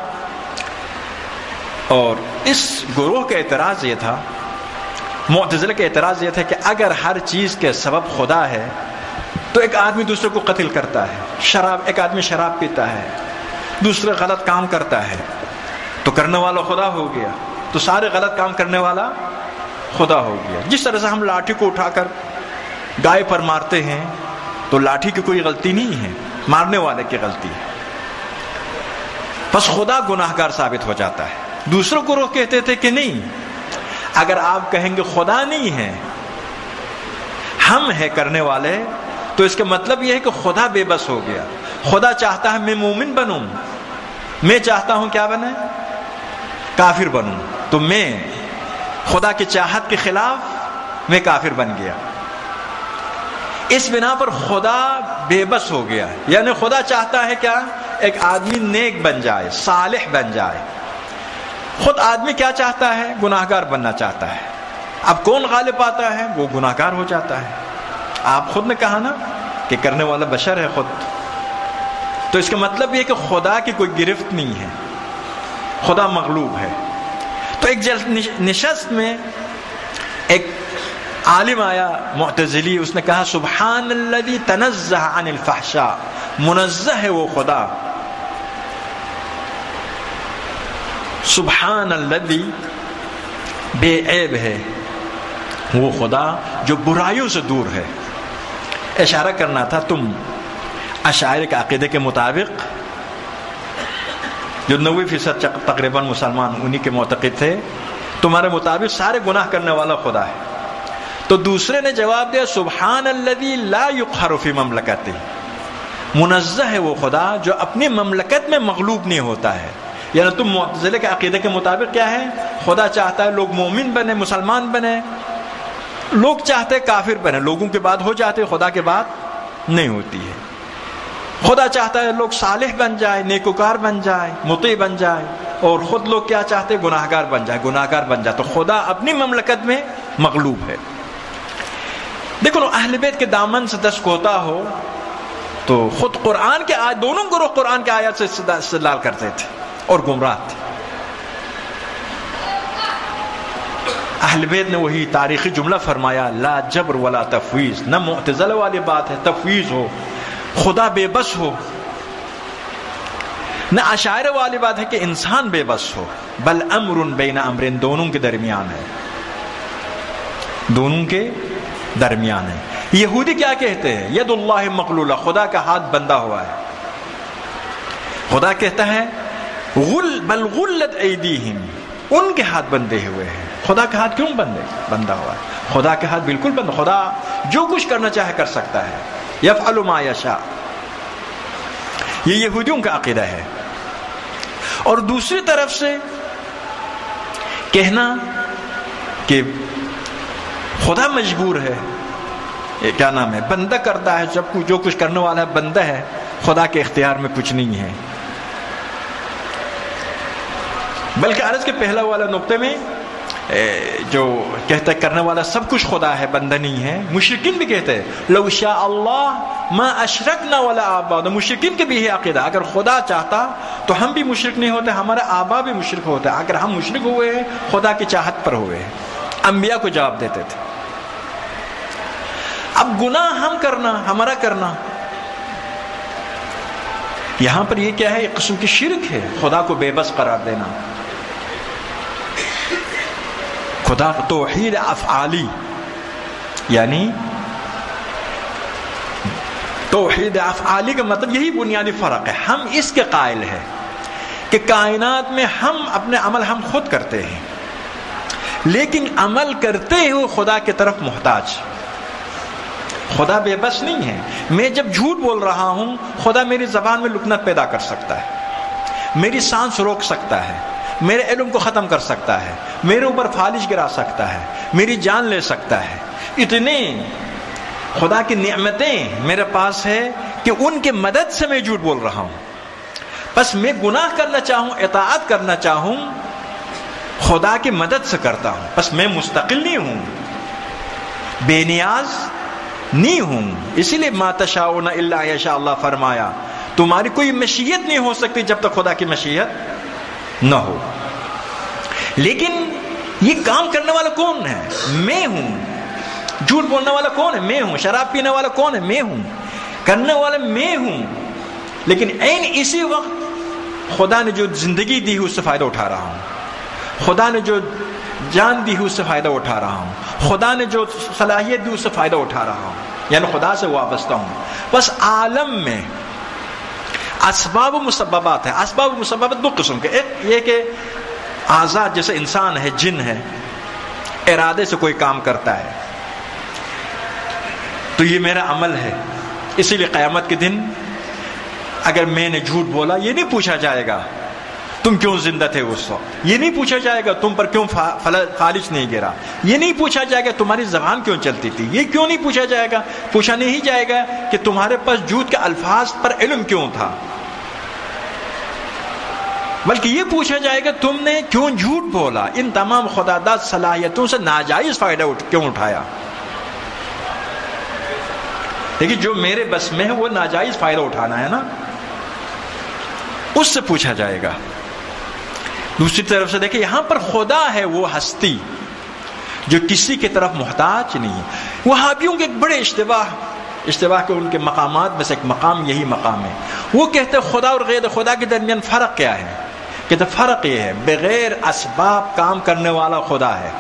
اور اس گروہ کا اعتراض یہ تھا، معتزلہ کا اعتراض یہ تھا کہ اگر ہر چیز کے سبب خدا ہے تو ایک آدمی دوسرے کو قتل کرتا ہے، شراب ایک آدمی شراب پیتا ہے، دوسرا غلط کام کرتا ہے تو کرنے والا خدا ہو گیا، تو سارے غلط کام کرنے والا خدا ہو گیا۔ جس طرح سے ہم لاٹھی کو اٹھا کر گائے پر مارتے ہیں تو لاٹھی کی کوئی غلطی نہیں ہے، مارنے والے کی غلطی ہے، بس خدا گناہ گار ثابت ہو جاتا ہے۔ دوسرے گروہ کہتے تھے کہ نہیں، اگر آپ کہیں گے خدا نہیں ہے، ہم ہیں کرنے والے، تو اس کا مطلب یہ ہے کہ خدا بے بس ہو گیا۔ خدا چاہتا ہے میں مومن بنوں، میں چاہتا ہوں کیا بنے، کافر بنوں، تو میں خدا کی چاہت کے خلاف میں کافر بن گیا۔ اس بنا پر خدا بے بس ہو گیا، یعنی خدا چاہتا ہے کیا، ایک آدمی نیک بن جائے، صالح بن جائے۔ خود آدمی کیا چاہتا ہے، گناہگار بننا چاہتا ہے۔ اب کون غالب آتا ہے، وہ گناہگار ہو جاتا ہے۔ آپ خود نے کہا نا کہ کرنے والا بشر ہے خود، تو اس کا مطلب یہ کہ خدا کی کوئی گرفت نہیں ہے، خدا مغلوب ہے۔ تو ایک نشست میں ایک عالم آیا معتزلی، اس نے کہا سبحان الذی تنزہ عن الفحشاء، منزہ ہے وہ خدا، سبحان الذی بے عیب ہے وہ خدا جو برائیوں سے دور ہے۔ اشارہ کرنا تھا تم اشاعرہ کے عقیدے کے مطابق، جو نوے فیصد تقریباً مسلمان انہی کے معتقد تھے، تمہارے مطابق سارے گناہ کرنے والا خدا ہے۔ تو دوسرے نے جواب دیا سبحان الذی لا یقہر فی مملکتہ، منزہ ہے وہ خدا جو اپنی مملکت میں مغلوب نہیں ہوتا ہے۔ یعنی تم معتزلہ کے عقیدے کے مطابق کیا ہے، خدا چاہتا ہے لوگ مومن بنے، مسلمان بنے، لوگ چاہتے کافر بنے، لوگوں کے بعد ہو جاتے، خدا کے بعد نہیں ہوتی ہے۔ خدا چاہتا ہے لوگ صالح بن جائے، نیکوکار بن جائے، مطیع بن جائے، اور خود لوگ کیا چاہتے، گناہگار بن جائے، گناہگار بن جائے۔ تو خدا اپنی مملکت میں مغلوب ہے۔ دیکھو اہل بیت کے دامن سے دست ہوتا ہو تو خود قرآن کے آیات، دونوں گروہ قرآن کے آیات سے استدلال کرتے تھے اور گمراہ تھے۔ اہل بیت نے وہی تاریخی جملہ فرمایا لا جبر ولا تفویض، نہ معتزلہ والی بات ہے تفویض ہو، خدا بے بس ہو، نہ اشاعرہ والی بات ہے کہ انسان بے بس ہو، بل امر بین امرین، دونوں کے درمیان ہے، دونوں کے درمیان ہے۔ یہودی کیا کہتے ہیں، ید اللہ مغلولہ، خدا کا ہاتھ بندھا ہوا ہے۔ خدا کہتا ہے غل بل غلت ایدیہم، ان کے ہاتھ بندھے ہوئے ہیں۔ خدا کا ہاتھ کیوں بندھے بندھا ہوا ہے؟ خدا کے ہاتھ بالکل بند، خدا جو کچھ کرنا چاہے کر سکتا ہے، یفعل ما یشاء۔ یہ یہودیوں کا عقیدہ ہے۔ اور دوسری طرف سے کہنا کہ خدا مجبور ہے، یہ کیا نام ہے، بندہ کرتا ہے، جب جو کچھ کرنے والا ہے بندہ ہے، خدا کے اختیار میں کچھ نہیں ہے۔ بلکہ عرض کے پہلا والا نقطے میں جو کہتا ہے کرنے والا سب کچھ خدا ہے، بندہ نہیں ہے، مشرکین بھی کہتے ہیں لو شاء اللہ ما اشرکنا ولا آباؤنا، مشرکین کے بھی یہ عقیدہ، اگر خدا چاہتا تو ہم بھی مشرک نہیں ہوتے، ہمارے آبا بھی مشرک ہوتے، اگر ہم مشرک ہوئے ہیں خدا کی چاہت پر ہوئے ہیں۔ انبیاء کو جواب دیتے تھے۔ اب گناہ ہم کرنا، ہمارا کرنا، یہاں پر یہ کیا ہے، ایک قسم کی شرک ہے، خدا کو بے بس قرار دینا۔ خدا توحید افعالی، یعنی توحید افعالی کا مطلب یہی بنیادی فرق ہے۔ ہم اس کے قائل ہیں کہ کائنات میں ہم اپنے عمل ہم خود کرتے ہیں، لیکن عمل کرتے ہوئے خدا کی طرف محتاج، خدا بے بس نہیں ہے. میں جب جھوٹ بول رہا ہوں خدا میری زبان میں لکنت پیدا کر سکتا ہے، میری سانس روک سکتا ہے، میرے علم کو ختم کر سکتا ہے، میرے اوپر فالش گرا سکتا ہے، میری جان لے سکتا ہے. اتنے خدا کی نعمتیں میرے پاس ہے کہ ان کی مدد سے میں جھوٹ بول رہا ہوں. بس میں گناہ کرنا چاہوں، اطاعت کرنا چاہوں، خدا کی مدد سے کرتا ہوں. بس میں مستقل نہیں ہوں، بے نیاز نہیں ہوں. اسی لیے ما تشاؤون الا یشاء اللہ فرمایا تمہاری کوئی مشیت نہیں ہو سکتی جب تک خدا کی مشیت نہ ہو. لیکن یہ کام کرنے والا کون ہے؟ میں ہوں. جھوٹ بولنے والا کون ہے؟ میں ہوں. شراب پینے والا کون ہے؟ میں ہوں. کرنے والا میں ہوں. لیکن عین اسی وقت خدا نے جو زندگی دی ہے اس سے فائدہ اٹھا رہا ہوں، خدا نے جو جان دی ہے اس سے فائدہ اٹھا رہا ہوں، خدا نے جو صلاحیت دی اس سے فائدہ اٹھا رہا ہوں، یعنی خدا سے وابستہ ہوں. بس عالم میں اسباب و مسببات ہیں. اسباب و مسببات دو قسم کے. ایک یہ کہ آزاد جیسے انسان ہے، جن ہے، ارادے سے کوئی کام کرتا ہے تو یہ میرا عمل ہے. اسی لیے قیامت کے دن اگر میں نے جھوٹ بولا یہ نہیں پوچھا جائے گا تم کیوں زندہ تھے اس وقت، یہ نہیں پوچھا جائے گا تم پر کیوں فالج نہیں گرا، یہ نہیں پوچھا جائے گا تمہاری زبان کیوں چلتی تھی، یہ کیوں نہیں پوچھا جائے گا. پوچھا نہیں جائے گا کہ تمہارے پاس جھوٹ کے الفاظ پر علم کیوں تھا، بلکہ یہ پوچھا جائے گا تم نے کیوں جھوٹ بولا، ان تمام خداداد صلاحیتوں سے ناجائز فائدہ کیوں اٹھایا. لیکن جو میرے بس میں ہے وہ ناجائز فائدہ اٹھانا ہے نا، اس سے پوچھا جائے گا. دوسری طرف سے دیکھیں یہاں پر خدا ہے وہ ہستی جو کسی کی طرف محتاج نہیں ہے. وہابیوں کے ایک بڑے اشتباہ اشتباہ کے ان کے مقامات میں سے ایک مقام یہی مقام ہے. وہ کہتے ہیں خدا اور غیر خدا کے درمیان فرق کیا ہے؟ کہتے فرق یہ ہے بغیر اسباب کام کرنے والا خدا ہے،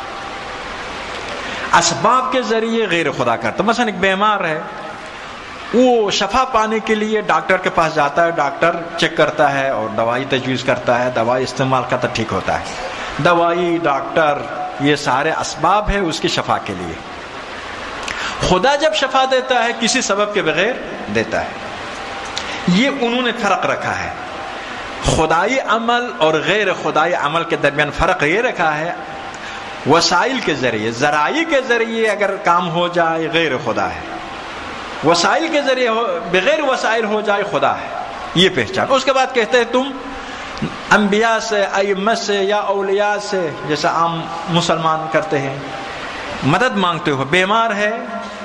اسباب کے ذریعے غیر خدا کرتا. مثلا ایک بیمار ہے، وہ شفا پانے کے لیے ڈاکٹر کے پاس جاتا ہے، ڈاکٹر چیک کرتا ہے اور دوائی تجویز کرتا ہے، دوائی استعمال کرتا ٹھیک ہوتا ہے. دوائی، ڈاکٹر، یہ سارے اسباب ہے اس کی شفا کے لیے. خدا جب شفا دیتا ہے کسی سبب کے بغیر دیتا ہے. یہ انہوں نے فرق رکھا ہے. خدائی عمل اور غیر خدائی عمل کے درمیان فرق یہ رکھا ہے وسائل کے ذریعے، ذرائع کے ذریعے اگر کام ہو جائے غیر خدا ہے، وسائل کے ذریعے ہو بغیر وسائل ہو جائے خدا ہے. یہ پہچان. اس کے بعد کہتے ہیں تم انبیاء سے، ائمہ سے یا اولیاء سے جیسا عام مسلمان کرتے ہیں مدد مانگتے ہو. بیمار ہے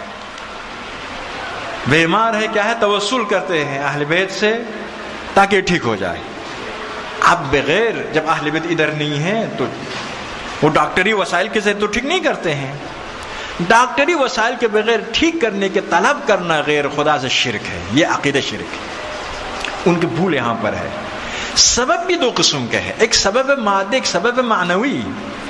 بیمار ہے کیا ہے توسل کرتے ہیں اہل بیت سے تاکہ ٹھیک ہو جائے. اب بغیر جب اہل بیت ادھر نہیں ہے تو وہ ڈاکٹری وسائل کے ذریعے تو ٹھیک نہیں کرتے ہیں. ڈاکٹری وسائل کے بغیر ٹھیک کرنے کے طلب کرنا غیر خدا سے شرک ہے. یہ عقیدہ شرک ہے. ان کی بھول یہاں پر ہے. سبب بھی دو قسم کے ہے، ایک سبب مادی، ایک سبب معنوی.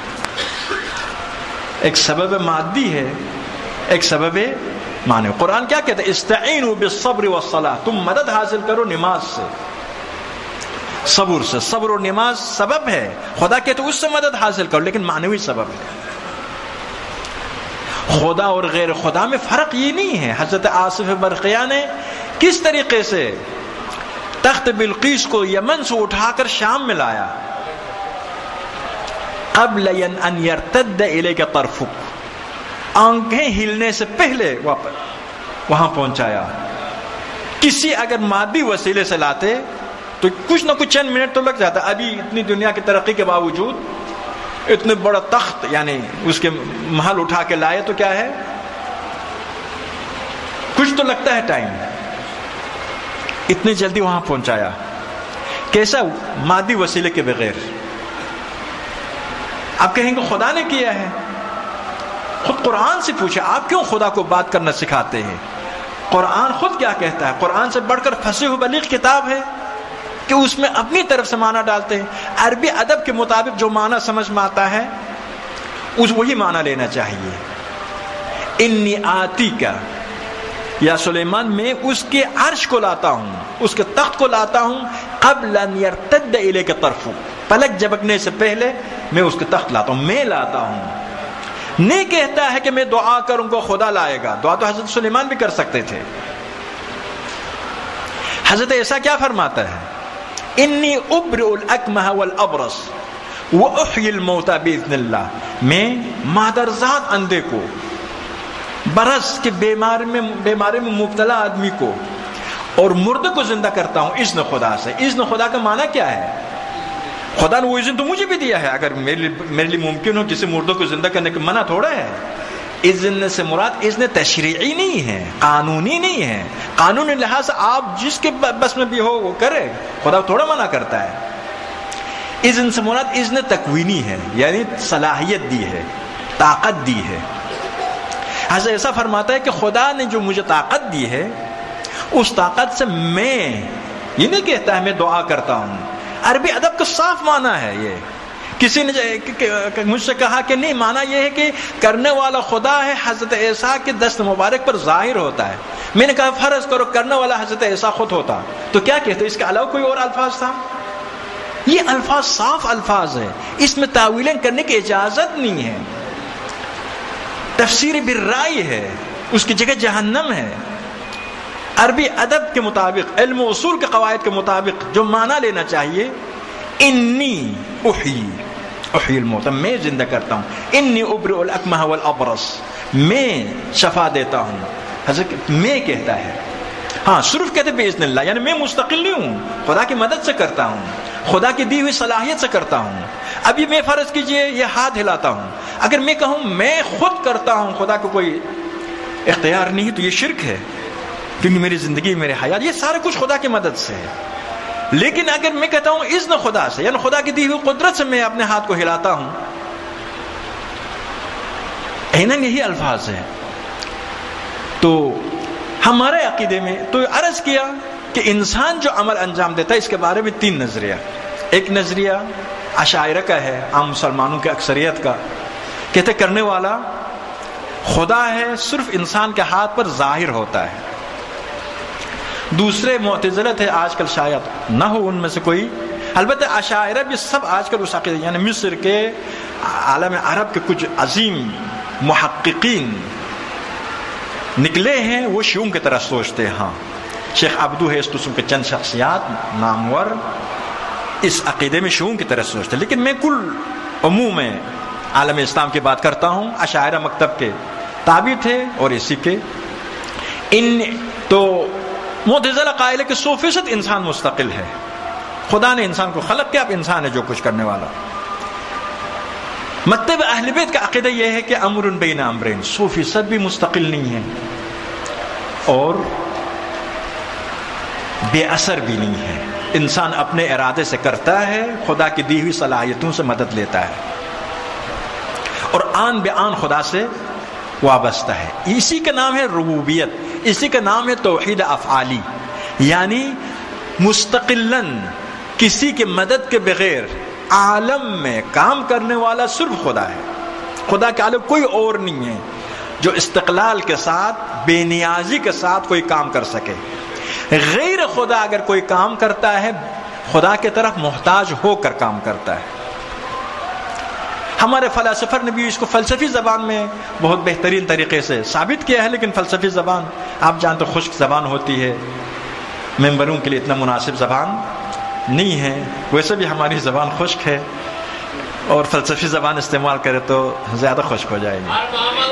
ایک سبب مادی ہے، ایک سبب معنوی. قرآن کیا کہتا ہے؟ استعینوا بالصبر والصلاۃ، تم مدد حاصل کرو نماز سے، صبر سے. صبر اور نماز سبب ہے، خدا کہتے اس سے مدد حاصل کرو، لیکن معنوی سبب ہے. خدا اور غیر خدا میں فرق یہ نہیں ہے. حضرت آصف برقیہ نے کس طریقے سے تخت بلقیس کو یمن سے اٹھا کر شام میں لایا، قبل ان یرتد الیک طرفک، آنکھیں ہلنے سے پہلے وہاں پہنچایا. کسی اگر مادی وسیلے سے لاتے تو کچھ نہ کچھ چند منٹ تو لگ جاتا. ابھی اتنی دنیا کی ترقی کے باوجود اتنے بڑا تخت یعنی اس کے محل اٹھا کے لائے تو کیا ہے، کچھ تو لگتا ہے ٹائم. اتنی جلدی وہاں پہنچایا. کیسا؟ مادی وسیلے کے بغیر. آپ کہیں گے خدا نے کیا ہے. خود قرآن سے پوچھے آپ کیوں خدا کو بات کرنا سکھاتے ہیں. قرآن خود کیا کہتا ہے؟ قرآن سے بڑھ کر فصیح و بلیغ کتاب ہے کہ اس میں اپنی طرف سے معنی ڈالتے ہیں. عربی ادب کے مطابق جو معنی سمجھ میں آتا ہے اس وہی معنی لینا چاہیے. انی آتی کا یا سلیمان، میں اس کے عرش کو لاتا ہوں، اس کے تخت کو لاتا ہوں، قبل ان یرتد الیک طرفک، پلک جھپکنے سے پہلے میں اس کے تخت لاتا ہوں، میں لاتا ہوں. نہیں کہتا ہے کہ میں دعا کروں گا خدا لائے گا. دعا تو حضرت سلیمان بھی کر سکتے تھے. حضرت عیسیٰ کیا فرماتا ہے؟ انی ابرئ الاکمہ والابرص واحیی الموتى باذن اللہ. میں مادرزاد اندھے کو، برس کے بیماری میں بیماری میں مبتلا آدمی کو اور مردے کو زندہ کرتا ہوں اذن خدا سے. اذن خدا کا معنی کیا ہے؟ خدا نے وہ اذن تو مجھے بھی دیا ہے. اگر میرے میرے لیے ممکن ہو کسی مردے کو زندہ کرنے کا منع تھوڑا ہے. اذن سے مراد اذن تشریعی نہیں ہے، قانونی نہیں ہے. قانونی لحاظ سے آپ جس کے بس میں بھی ہو وہ کرے، خدا تھوڑا منع کرتا ہے. اذن سے مراد اذن تکوینی ہے، یعنی صلاحیت دی ہے، طاقت دی ہے. حضرت ایسا فرماتا ہے کہ خدا نے جو مجھے طاقت دی ہے اس طاقت سے میں یہ نہیں کہتا ہے میں دعا کرتا ہوں. عربی ادب کا صاف معنی ہے. یہ کسی نے مجھ سے کہا کہ نہیں، معنی یہ ہے کہ کرنے والا خدا ہے، حضرت عیسیٰ کے دست مبارک پر ظاہر ہوتا ہے. میں نے کہا فرض کرو کرنے والا حضرت عیسیٰ خود ہوتا تو کیا کہتے؟ اس کے علاوہ کوئی اور الفاظ تھا؟ یہ الفاظ صاف الفاظ ہے، اس میں تاویلیں کرنے کی اجازت نہیں ہے. تفسیر بالرائے ہے، اس کی جگہ جہنم ہے. عربی ادب کے مطابق، علم و اصول کے قواعد کے مطابق جو معنی لینا چاہیے، انی احیی احیی الموتى، میں زندہ کرتا ہوں. انی ابرئ الاکمہ والابرص، میں شفا دیتا ہوں. حضرت میں کہتا ہے. ہاں صرف کہتے باذن اللہ، یعنی میں مستقل نہیں ہوں، خدا کی مدد سے کرتا ہوں، خدا کی دی ہوئی صلاحیت سے کرتا ہوں. ابھی میں فرض کیجئے یہ ہاتھ ہلاتا ہوں، اگر میں کہوں میں خود کرتا ہوں، خدا کو کوئی اختیار نہیں، تو یہ شرک ہے، کیونکہ میری زندگی میرے حیات یہ سارا کچھ خدا کی مدد سے ہے. لیکن اگر میں کہتا ہوں اذن خدا سے، یعنی خدا کی دی ہوئی قدرت سے میں اپنے ہاتھ کو ہلاتا ہوں، ایناً یہی الفاظ ہیں. تو ہمارے عقیدے میں تو عرض کیا کہ انسان جو عمل انجام دیتا ہے اس کے بارے میں تین نظریہ. ایک نظریہ اشاعرہ کا ہے، عام مسلمانوں کی اکثریت کا، کہتے کرنے والا خدا ہے، صرف انسان کے ہاتھ پر ظاہر ہوتا ہے. دوسرے معتزلہ تھے، آج کل شاید نہ ہو ان میں سے کوئی، البتہ اشاعرہ بھی سب آج کل اس عقیدے، یعنی مصر کے عالم عرب کے کچھ عظیم محققین نکلے ہیں، وہ شیعوں کی طرح سوچتے ہیں. ہاں شیخ عبدو ہے، اس قسم کے چند شخصیات نامور اس عقیدے میں شیعوں کی طرح سوچتے ہیں. لیکن میں کل عموم میں عالم اسلام کی بات کرتا ہوں. اشاعرہ مکتب کے تابع تھے اور اسی کے ان تو معتزلہ قائل ہے کہ سو فیصد انسان مستقل ہے، خدا نے انسان کو خلق کیا، اب انسان ہے جو کچھ کرنے والا. مکتب اہل بیت کا عقیدہ یہ ہے کہ امر بین امرین، سو فیصد بھی مستقل نہیں ہے اور بے اثر بھی نہیں ہے. انسان اپنے ارادے سے کرتا ہے، خدا کی دی ہوئی صلاحیتوں سے مدد لیتا ہے اور آن بے آن خدا سے وابستہ ہے. اسی کا نام ہے ربوبیت، اسی کا نام ہے توحید افعالی، یعنی مستقلاً کسی کی مدد کے بغیر عالم میں کام کرنے والا صرف خدا ہے. خدا کے علاوہ کوئی اور نہیں ہے جو استقلال کے ساتھ، بے نیازی کے ساتھ کوئی کام کر سکے. غیر خدا اگر کوئی کام کرتا ہے، خدا کے طرف محتاج ہو کر کام کرتا ہے. ہمارے فلاسفر نے بھی اس کو فلسفی زبان میں بہت بہترین طریقے سے ثابت کیا ہے. لیکن فلسفی زبان آپ جانتے خشک زبان ہوتی ہے، ممبروں کے لیے اتنا مناسب زبان نہیں ہے. ویسے بھی ہماری زبان خشک ہے اور فلسفی زبان استعمال کرے تو زیادہ خشک ہو جائے گی.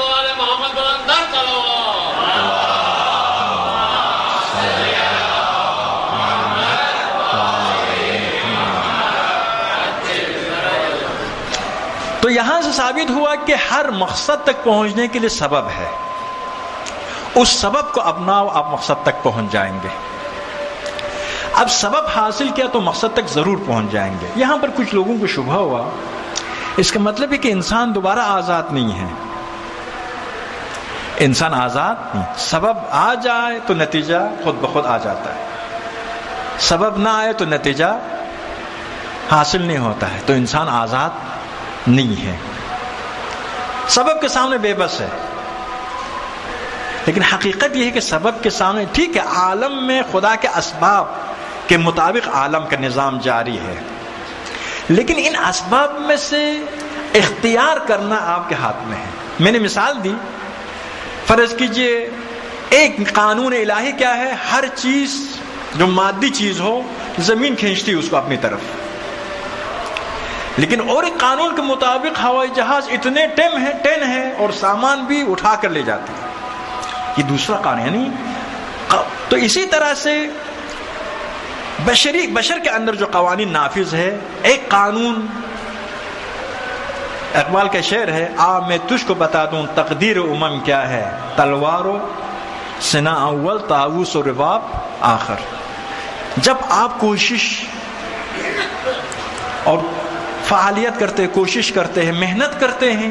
تو یہاں سے ثابت ہوا کہ ہر مقصد تک پہنچنے کے لیے سبب ہے، اس سبب کو اپناؤ، آپ مقصد تک پہنچ جائیں گے. اب سبب حاصل کیا تو مقصد تک ضرور پہنچ جائیں گے. یہاں پر کچھ لوگوں کو شبہ ہوا، اس کا مطلب ہے کہ انسان دوبارہ آزاد نہیں ہے. انسان آزاد نہیں، سبب آ جائے تو نتیجہ خود بخود آ جاتا ہے، سبب نہ آئے تو نتیجہ حاصل نہیں ہوتا ہے. تو انسان آزاد نہیں ہے، سبب کے سامنے بے بس ہے. لیکن حقیقت یہ ہے کہ سبب کے سامنے ٹھیک ہے، عالم میں خدا کے اسباب کے مطابق عالم کا نظام جاری ہے، لیکن ان اسباب میں سے اختیار کرنا آپ کے ہاتھ میں ہے. میں نے مثال دی، فرض کیجئے ایک قانون الہی کیا ہے، ہر چیز جو مادی چیز ہو زمین کھینچتی ہے اس کو اپنی طرف، لیکن اور ایک قانون کے مطابق ہوائی جہاز اتنے ٹن ہے ٹن ہے اور سامان بھی اٹھا کر لے جاتے ہیں، یہ دوسرا قانون ہے نہیں۔ تو اسی طرح سے بشری بشر کے اندر جو قوانین نافذ ہے، ایک قانون، اقبال کا شعر ہے، آ میں تجھ کو بتا دوں تقدیر امم کیا ہے، تلوار و سنا اول طاووس و رباب آخر۔ جب آپ کوشش اور فعالیت کرتے ہیں، کوشش کرتے ہیں، محنت کرتے ہیں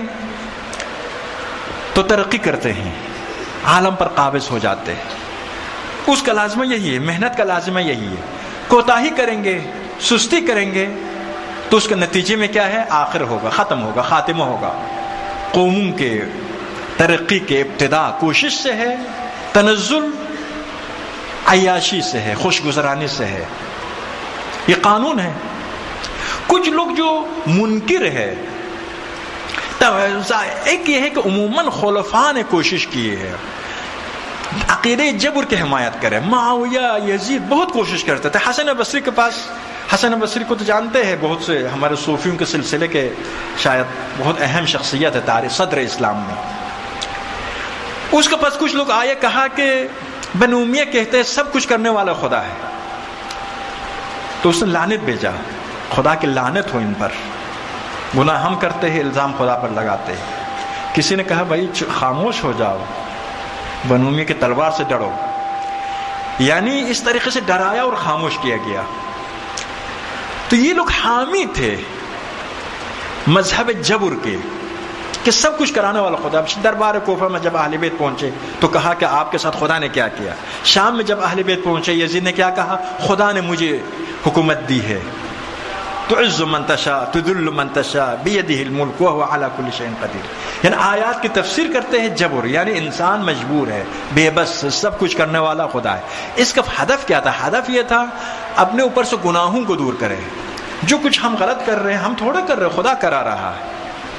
تو ترقی کرتے ہیں، عالم پر قابض ہو جاتے ہیں۔ اس کا لازمہ یہی ہے، محنت کا لازمہ یہی ہے۔ کوتاہی کریں گے، سستی کریں گے تو اس کے نتیجے میں کیا ہے، آخر ہوگا، ختم ہوگا، خاتمہ ہوگا۔ قوموں کے ترقی کے ابتدا کوشش سے ہے، تنزل عیاشی سے ہے، خوش گزرانی سے ہے، یہ قانون ہے۔ کچھ لوگ جو منکر ہے، ایک یہ ہے کہ عموماً خلفاء نے کوشش کی ہے عقیدہ جبر کی حمایت کرے، معاویہ، یزید بہت کوشش کرتے تھے۔ حسن بصری کے پاس، حسن بصری کو تو جانتے ہیں، بہت سے ہمارے صوفیوں کے سلسلے کے شاید بہت اہم شخصیت ہے تاریخ صدر اسلام میں۔ اس کے پاس کچھ لوگ آئے، کہا کہ بنو امیہ کہتے ہیں سب کچھ کرنے والا خدا ہے، تو اس نے لعنت بھیجا، خدا کی لعنت ہو ان پر، گناہ ہم کرتے ہیں، الزام خدا پر لگاتے ہیں۔ کسی نے کہا بھائی خاموش ہو جاؤ، بنو امیہ کی تلوار سے ڈرو، یعنی اس طریقے سے ڈرایا اور خاموش کیا گیا۔ تو یہ لوگ حامی تھے مذہب جبر کے کہ سب کچھ کرانے والا خدا۔ دربار کوفہ میں جب اہل بیت پہنچے تو کہا کہ آپ کے ساتھ خدا نے کیا کیا۔ شام میں جب اہل بیت پہنچے یزید نے کیا کہا، خدا نے مجھے حکومت دی ہے، تعز من تشاء تذل من تشاء بیدہ الملک وہو علی کل شیء قدیر۔ یعنی آیات کی تفسیر کرتے ہیں جبر، یعنی انسان مجبور ہے، بے بس، سب کچھ کرنے والا خدا ہے۔ اس کا ہدف کیا تھا؟ ہدف یہ تھا اپنے اوپر سے گناہوں کو دور کرے۔ جو کچھ ہم غلط کر رہے ہیں ہم تھوڑا کر رہے ہیں، خدا کرا رہا ہے۔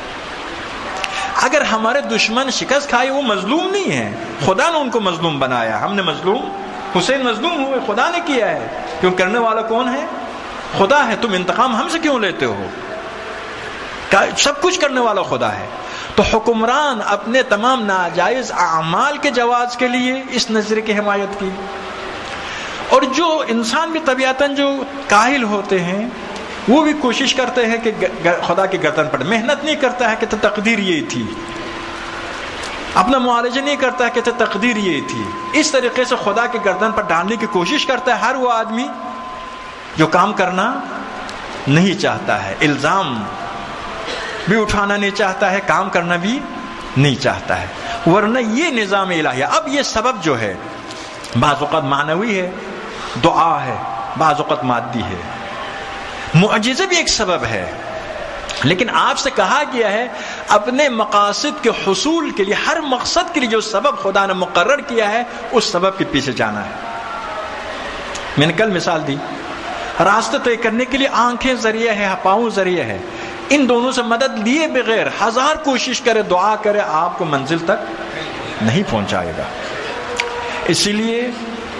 اگر ہمارے دشمن شکست کھائے وہ مظلوم نہیں ہے، خدا نے ان کو مظلوم بنایا۔ ہم نے مظلوم، حسین مظلوم ہوئے، خدا نے کیا ہے، کیوں کرنے والا کون ہے؟ خدا ہے۔ تم انتقام ہم سے کیوں لیتے ہو؟ سب کچھ کرنے والا خدا ہے۔ تو حکمران اپنے تمام ناجائز اعمال کے جواز کے لیے اس نظریے کی حمایت کی، اور جو انسان بھی طبیعتاً جو کاہل ہوتے ہیں وہ بھی کوشش کرتے ہیں کہ خدا کی گردن پر، محنت نہیں کرتا ہے کہ تو تقدیر یہ تھی، اپنا معالجہ نہیں کرتا ہے کہ تو تقدیر یہ تھی، اس طریقے سے خدا کی گردن پر ڈالنے کی کوشش کرتا ہے ہر وہ آدمی جو کام کرنا نہیں چاہتا ہے، الزام بھی اٹھانا نہیں چاہتا ہے، کام کرنا بھی نہیں چاہتا ہے، ورنہ یہ نظام الہی ہے۔ اب یہ سبب جو ہے بعض اوقات معنوی ہے، دعا ہے، بعض اوقات مادی ہے، معجزہ بھی ایک سبب ہے، لیکن آپ سے کہا گیا ہے اپنے مقاصد کے حصول کے لیے، ہر مقصد کے لیے جو سبب خدا نے مقرر کیا ہے اس سبب کے پیچھے جانا ہے۔ میں نے کل مثال دی، راستہ طے کرنے کے لیے آنکھیں ذریعہ ہے، پاؤں ذریعہ ہے، ان دونوں سے مدد لیے بغیر ہزار کوشش کرے، دعا کرے، آپ کو منزل تک نہیں پہنچائے گا۔ اسی لیے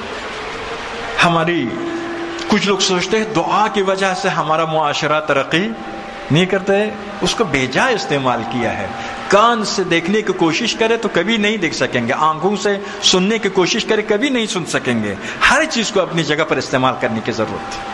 ہماری کچھ لوگ سوچتے ہیں دعا کی وجہ سے ہمارا معاشرہ ترقی نہیں کرتے، اس کو بے جا استعمال کیا ہے۔ کان سے دیکھنے کی کوشش کرے تو کبھی نہیں دیکھ سکیں گے، آنکھوں سے سننے کی کوشش کرے کبھی نہیں سن سکیں گے۔ ہر چیز کو اپنی جگہ پر استعمال کرنے کی ضرورت ہے۔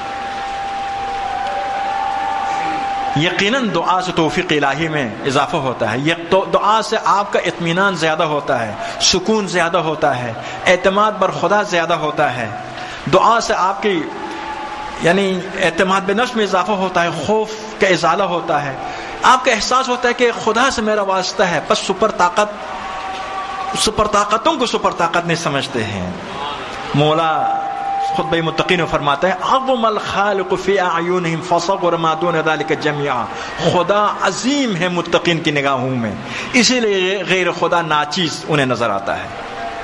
یقیناً دعا سے توفیق الہی میں اضافہ ہوتا ہے، یہ دعا سے آپ کا اطمینان زیادہ ہوتا ہے، سکون زیادہ ہوتا ہے، اعتماد بر خدا زیادہ ہوتا ہے، دعا سے آپ کی یعنی اعتماد بے نفس میں اضافہ ہوتا ہے، خوف کا ازالہ ہوتا ہے، آپ کا احساس ہوتا ہے کہ خدا سے میرا واسطہ ہے، بس سپر طاقت سپر طاقتوں کو سپر طاقت نہیں سمجھتے ہیں۔ مولا خطبہ متقین میں فرماتا ہے اعظم الخالق فی اعینہم فصغر ما دون ذلک جميعا، خدا عظیم ہے متقین کی نگاہوں میں، اسی لیے غیر خدا ناچیز انہیں نظر آتا ہے۔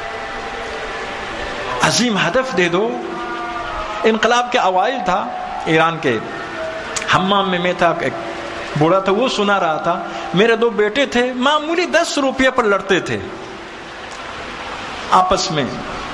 عظیم ہدف دے دو۔ انقلاب کے اوائل تھا ایران کے، حمام میں میں تھا، ایک بوڑھا تھا وہ سنا رہا تھا میرے دو بیٹے تھے، معمولی دس روپیہ پر لڑتے تھے آپس میں،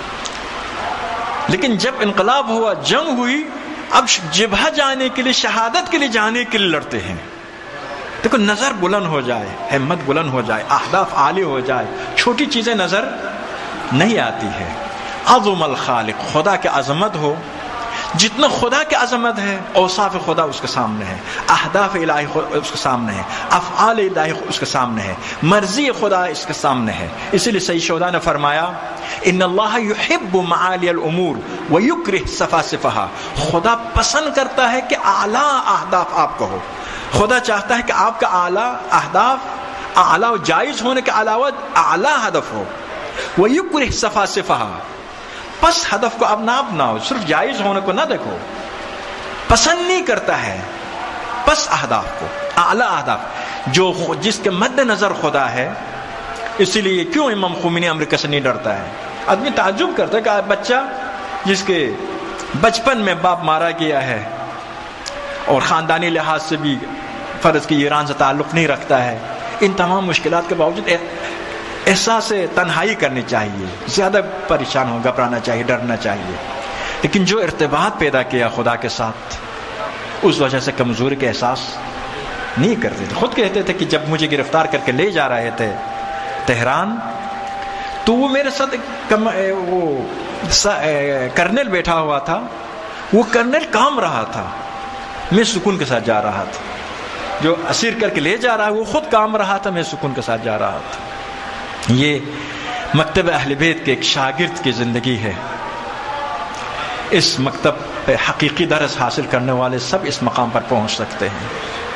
لیکن جب انقلاب ہوا، جنگ ہوئی، اب جبہہ جانے کے لیے، شہادت کے لیے جانے کے لیے لڑتے ہیں۔ دیکھو نظر بلند ہو جائے، ہمت بلند ہو جائے، اہداف عالی ہو جائے، چھوٹی چیزیں نظر نہیں آتی ہے۔ عظم الخالق، خدا کی عظمت ہو، جتنا خدا کی عظمت ہے اوصاف خدا اس کے سامنے ہے، اہداف الہی اس کے سامنے ہے، افعال الہی اس کے سامنے ہے، مرضی خدا اس کے سامنے ہے۔ اسی لیے سید شہداء نے فرمایا ان اللہ یحب معالی الامور ویکرہ سفاسفہا، خدا پسند کرتا ہے کہ اعلیٰ اہداف آپ کو ہو، خدا چاہتا ہے کہ آپ کا اعلیٰ اہداف، اعلیٰ و جائز ہونے کے علاوہ اعلیٰ ہدف ہو، ویکرہ سفاسفہا، بس ہدف کو اب نہ اپناؤ، صرف جائز ہونے کو نہ دیکھو، پسند نہیں کرتا ہے، بس اہداف کو، اعلیٰ اہداف جو جس کے مد نظر خدا ہے۔ اسی لیے کیوں امام خمینی امریکہ سے نہیں ڈرتا ہے؟ آدمی تعجب کرتا ہے کہ بچہ جس کے بچپن میں باپ مارا گیا ہے اور خاندانی لحاظ سے بھی فرض کی ایران سے تعلق نہیں رکھتا ہے، ان تمام مشکلات کے باوجود احساس تنہائی کرنی چاہیے، زیادہ پریشان ہو، گھبرانا چاہیے، ڈرنا چاہیے، لیکن جو ارتباط پیدا کیا خدا کے ساتھ اس وجہ سے کمزوری کا احساس نہیں کرتے تھے۔ خود کہتے تھے کہ جب مجھے گرفتار کر کے لے جا رہے تھے تہران تو وہ میرے ساتھ وہ کرنل بیٹھا ہوا تھا، وہ کرنل کام رہا تھا، میں سکون کے ساتھ جا رہا تھا، جو اسیر کر کے لے جا رہا ہے وہ خود کام رہا تھا، میں سکون کے ساتھ جا رہا تھا۔ یہ مکتب اہل بیت کے ایک شاگرد کی زندگی ہے۔ اس مکتب پہ حقیقی درس حاصل کرنے والے سب اس مقام پر پہنچ سکتے ہیں۔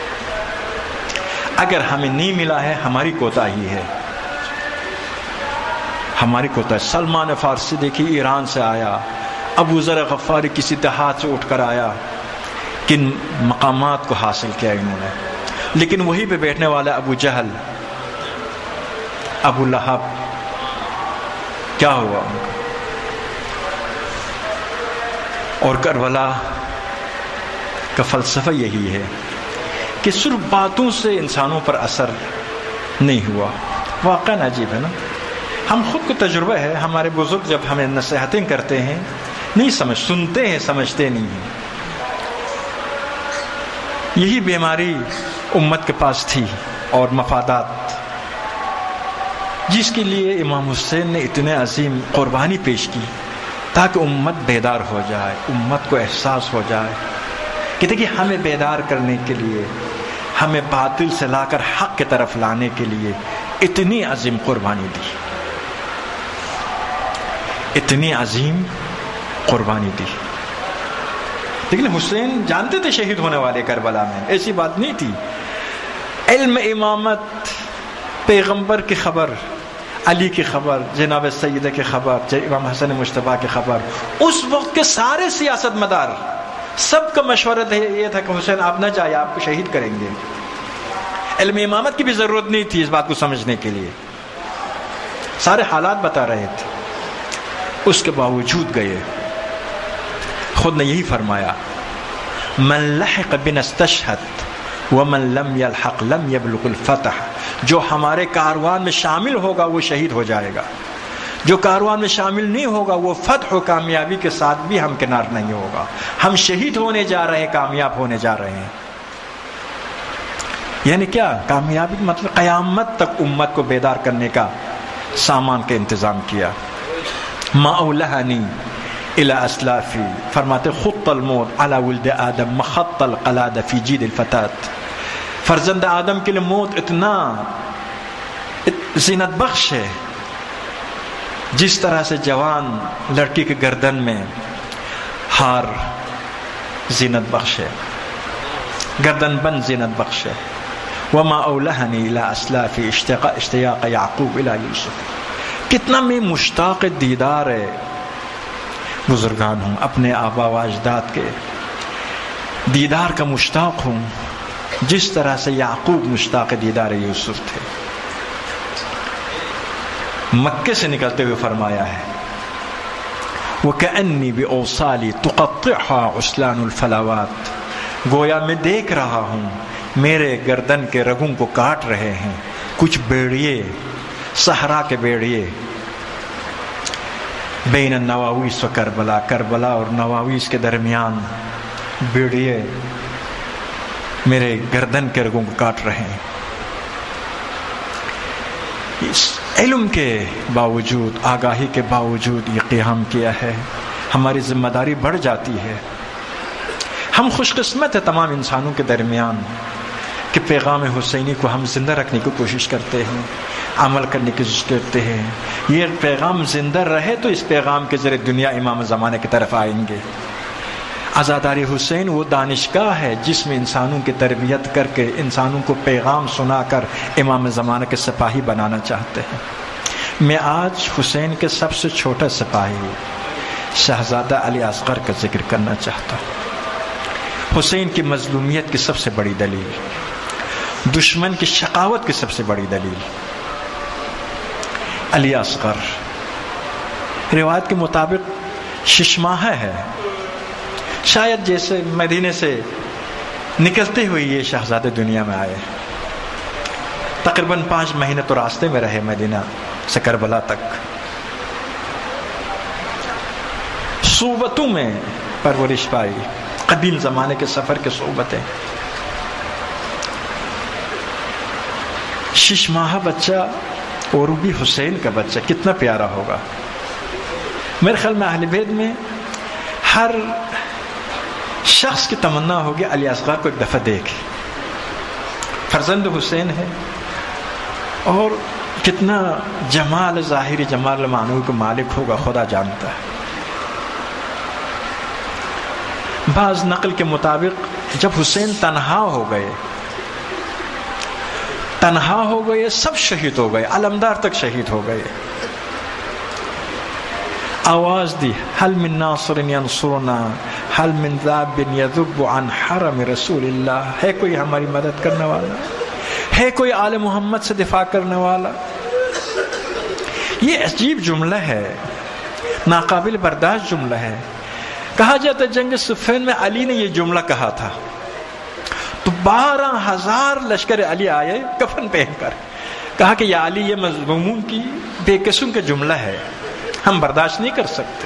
اگر ہمیں نہیں ملا ہے ہماری کوتاہی ہے، ہماری کوتاہی۔ سلمان فارسی دیکھی ایران سے آیا، ابو ذر غفاری کسی دیہات سے اٹھ کر آیا، کن مقامات کو حاصل کیا انہوں نے، لیکن وہیں پہ بیٹھنے والا ابو جہل، ابو لہب، کیا ہوا ان کا؟ اور کربلا کا فلسفہ یہی ہے کہ صرف باتوں سے انسانوں پر اثر نہیں ہوا۔ واقعاً عجیب ہے نا، ہم خود کو تجربہ ہے، ہمارے بزرگ جب ہمیں نصیحتیں کرتے ہیں نہیں سمجھ، سنتے ہیں سمجھتے نہیں ہیں۔ یہی بیماری امت کے پاس تھی اور مفادات، جس کے لیے امام حسین نے اتنے عظیم قربانی پیش کی تاکہ امت بیدار ہو جائے، امت کو احساس ہو جائے کہ دیکھیے ہمیں بیدار کرنے کے لیے، ہمیں باطل سے لا کر حق کی طرف لانے کے لیے اتنی عظیم قربانی دی، اتنی عظیم قربانی دی۔ لیکن حسین جانتے تھے شہید ہونے والے کربلا میں، ایسی بات نہیں تھی۔ علم امامت، پیغمبر کی خبر، علی کی خبر، جناب سیدہ کی خبر، امام حسن مجتبیٰ کی خبر، اس وقت کے سارے سیاست مدار سب کا مشورہ یہ تھا کہ حسین آپ نہ جائے، آپ کو شہید کریں گے۔ علم امامت کی بھی ضرورت نہیں تھی اس بات کو سمجھنے کے لیے، سارے حالات بتا رہے تھے، اس کے باوجود گئے۔ خود نے یہی فرمایا من لحق بنا استشهد ومن لم يلحق لم يبلغ الفتح، جو ہمارے کاروان میں شامل ہوگا وہ شہید ہو جائے گا، جو کاروان میں شامل نہیں ہوگا وہ فتح و کامیابی کے ساتھ بھی ہم کنار نہیں ہوگا۔ ہم شہید ہونے جا رہے ہیں، کامیاب ہونے جا رہے ہیں۔ یعنی کیا کامیابی مطلب قیامت تک امت کو بیدار کرنے کا سامان کا انتظام کیا۔ ما اولہنی الى اسلافی، فرماتے خط الموت علی ولد آدم مخط القلاد فی جید الفتات، فرزند آدم کے لیے موت اتنا زینت بخش ہے، جس طرح سے جوان لڑکی کے گردن میں ہار زینت بخش ہے، گردن بند زینت بخش ہے۔ وما اولہنی الی اسلافی اشتیاق یعقوب الی یوسف، کتنا میں مشتاق دیدار ہے بزرگان ہوں، اپنے آبا و اجداد کے دیدار کا مشتاق ہوں، جس طرح سے یعقوب مشتاق دیدار یوسف تھے۔ مکے سے نکلتے ہوئے فرمایا ہے وَكَأَنِّي بِأَوْصَالِ تُقَطِّعْهَا عُسْلَانُ الْفَلَوَاتِ، گویا میں دیکھ رہا ہوں میرے گردن کے رگوں کو کاٹ رہے ہیں کچھ بیڑیے، صحرا کے بیڑیے، بین النواویس و کربلا، کربلا اور نواویس کے درمیان بیڑیے میرے گردن کے رگوں کو کاٹ رہے ہیں۔ اس علم کے باوجود، آگاہی کے باوجود یہ قیام کیا ہے، ہماری ذمہ داری بڑھ جاتی ہے۔ ہم خوش قسمت ہیں تمام انسانوں کے درمیان کہ پیغام حسینی کو ہم زندہ رکھنے کی کوشش کرتے ہیں، عمل کرنے کی کوشش کرتے ہیں۔ یہ پیغام زندہ رہے تو اس پیغام کے ذریعے دنیا امام زمانے کی طرف آئیں گے۔ عزاداری حسین وہ دانشگاہ ہے جس میں انسانوں کی تربیت کر کے، انسانوں کو پیغام سنا کر امام زمانہ کے سپاہی بنانا چاہتے ہیں۔ میں آج حسین کے سب سے چھوٹا سپاہی شہزادہ علی اصغر کا ذکر کرنا چاہتا ہوں۔ حسین کی مظلومیت کی سب سے بڑی دلیل، دشمن کی شقاوت کی سب سے بڑی دلیل علی اصغر روایت کے مطابق شش ماہ ہے، شاید جیسے مدینے سے نکلتے ہوئے یہ شہزادے دنیا میں آئے، تقریباً پانچ مہینے تو راستے میں رہے مدینہ سے کربلا تک، صحبتوں میں پرورش پائی، قدیم زمانے کے سفر کے صحبتیں۔ شش ماہ بچہ اور وہ بھی حسین کا بچہ، کتنا پیارا ہوگا۔ میرے خیال میں اہل بیت میں ہر شخص کی تمنا ہوگی علی اصغر کو ایک دفعہ دیکھے، فرزند حسین ہے اور کتنا جمال ظاہری جمال معنوی کا مالک ہوگا خدا جانتا ہے۔ بعض نقل کے مطابق جب حسین تنہا ہو گئے تنہا ہو گئے سب شہید ہو گئے، علمدار تک شہید ہو گئے، آواز دی حل من ناصر ینصرنا حل من ذاب یذب عن حرم رسول اللہ، ہے کوئی ہماری مدد کرنے والا، ہے کوئی آل محمد سے دفاع کرنے والا۔ یہ عجیب جملہ ہے، ناقابل برداشت جملہ ہے۔ کہا جاتا ہے جنگ صفین میں علی نے یہ جملہ کہا تھا تو بارہ ہزار لشکر علی آئے کفن پہن کر، کہا کہ یا علی یہ مظلوموں کی بے قسم کا جملہ ہے، ہم برداشت نہیں کر سکتے۔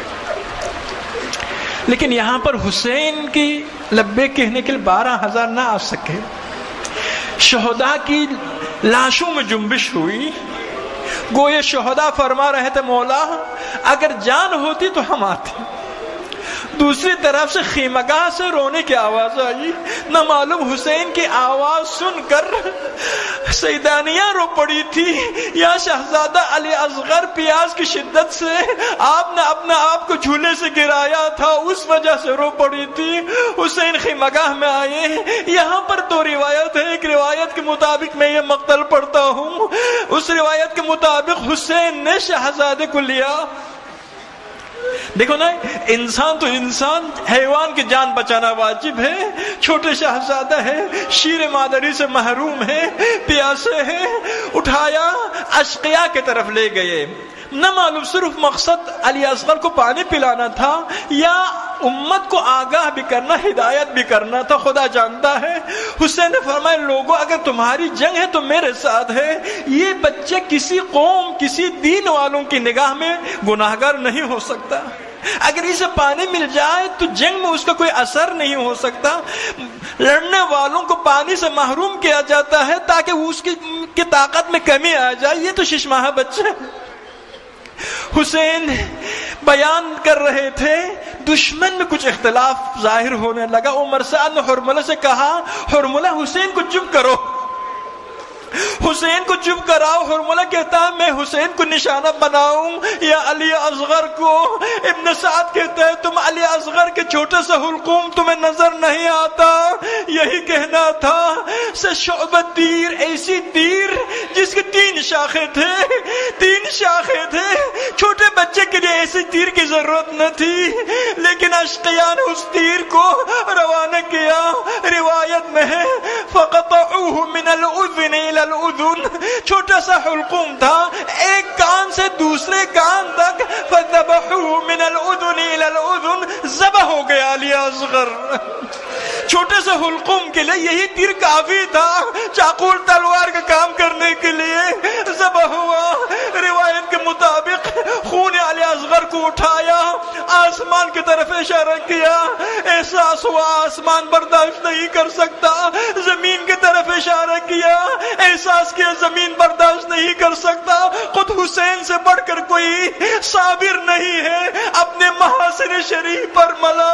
لیکن یہاں پر حسین کی لبے کہنے کے لیے بارہ ہزار نہ آ سکے، شہداء کی لاشوں میں جنبش ہوئی، گویا شہداء فرما رہے تھے مولا اگر جان ہوتی تو ہم آتے۔ دوسری طرف سے خیمگاہ سے رونے کی آواز آئی، نہ معلوم حسین کی آواز سن کر سیدانیہ رو پڑی تھی یا شہزادہ علی اصغر پیاس کی شدت سے آپ نے اپنے آپ کو جھولے سے گرایا تھا، اس وجہ سے رو پڑی تھی۔ حسین خیمگاہ میں آئے، یہاں پر دو روایت ہے، ایک روایت کے مطابق میں یہ مقتل پڑھتا ہوں، اس روایت کے مطابق حسین نے شہزادے کو لیا۔ دیکھو نا، انسان تو انسان، حیوان کی جان بچانا واجب ہے۔ چھوٹے شہزادہ ہے، شیر مادری سے محروم ہے، پیاسے ہیں، اٹھایا اشقیاء کی طرف لے گئے۔ نہ معلوم صرف مقصد علی اصغر کو پانی پلانا تھا یا امت کو آگاہ بھی کرنا، ہدایت بھی کرنا تھا، خدا جانتا ہے۔ حسین نے فرمایا لوگوں اگر تمہاری جنگ ہے تو میرے ساتھ ہے، یہ بچے کسی قوم کسی دین والوں کی نگاہ میں گناہگار نہیں ہو سکتا، اگر اسے پانی مل جائے تو جنگ میں اس کا کوئی اثر نہیں ہو سکتا۔ لڑنے والوں کو پانی سے محروم کیا جاتا ہے تاکہ اس کی, کی طاقت میں کمی آ جائے۔ یہ تو شش ماہ بچے حسین بیان کر رہے تھے، دشمن میں کچھ اختلاف ظاہر ہونے لگا۔ عمر سعد نے حرملہ سے کہا حرملہ حسین کو چپ کرو، حسین کو چپ کراؤ۔ حرملہ کہتا ہے میں حسین کو نشانہ بناؤں یا علی اصغر کو؟ ابن سعد کہتا ہے تم علی اصغر کے چھوٹے سے حلقوم تمہیں نظر نہیں آتا؟ یہی کہنا تھا۔ سے شعبت تیر، ایسی تیر جس کے تین شاخیں تھے، تین شاخیں تھے، چھوٹے بچے کے لیے ایسی تیر کی ضرورت نہ تھی، لیکن اشقیاء نے اس تیر کو روانہ کیا۔ روایت میں ہے فقطعوه من الاذن الى الاذن، چھوٹا سا حلقوم تھا، ایک کان سے دوسرے کان تک، فذبحوه من الاذن الى الاذن، ذبح ہو گیا علی اصغر۔ چھوٹے سے حلقوم کے لیے یہی تیر کافی تھا چاقو تلوار کا کام کرنے کے لیے۔ ذبح ہوا، روایت کے مطابق خون علی اصغر کو اٹھایا، آسمان کی طرف اشارہ کیا، احساس ہوا آسمان برداشت نہیں کر سکتا، زمین کی طرف اشارہ کیا، احساس کیا زمین برداشت نہیں کر سکتا، خود حسین سے بڑھ کر کوئی صابر نہیں ہے، اپنے محاسن شریف پر ملا۔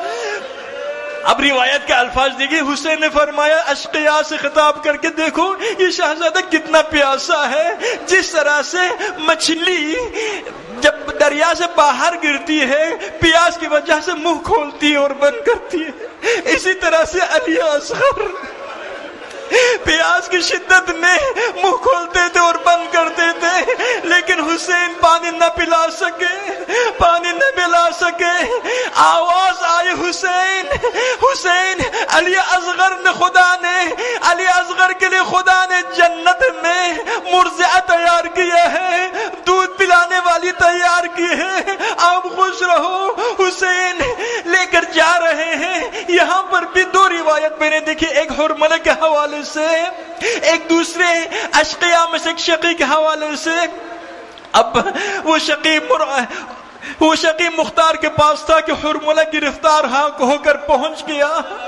اب روایت کے الفاظ دیکھیے، حسین نے فرمایا اشقیاء سے خطاب کر کے، دیکھو یہ شہزادہ کتنا پیاسا ہے، جس طرح سے مچھلی جب دریا سے باہر گرتی ہے پیاس کی وجہ سے منہ کھولتی ہے اور بند کرتی ہے، اسی طرح سے علی اصغر پیاس کی شدت میں منہ کھولتے تھے اور بند کرتے تھے، لیکن حسین پانی نہ پلا سکے، پانی نہ پلا سکے۔ آواز آئی حسین حسین، علی اصغر نے خدا نے علی اصغر کے لیے خدا نے جنت میں مرضعہ تیار کیا ہے، دودھ پلانے والی تیار کی ہے، آپ خوش رہو۔ حسین لے کر جا رہے ہیں۔ یہاں پر بھی دو روایت میں نے دیکھی، ایک حرملہ کے حوالے سے، ایک دوسرے اشقیاء میں سے ایک شقی کے حوالے سے۔ اب وہ شقی وہ شقی مختار کے پاس تھا کہ حرملہ گرفتار ہو کر پہنچ گیا۔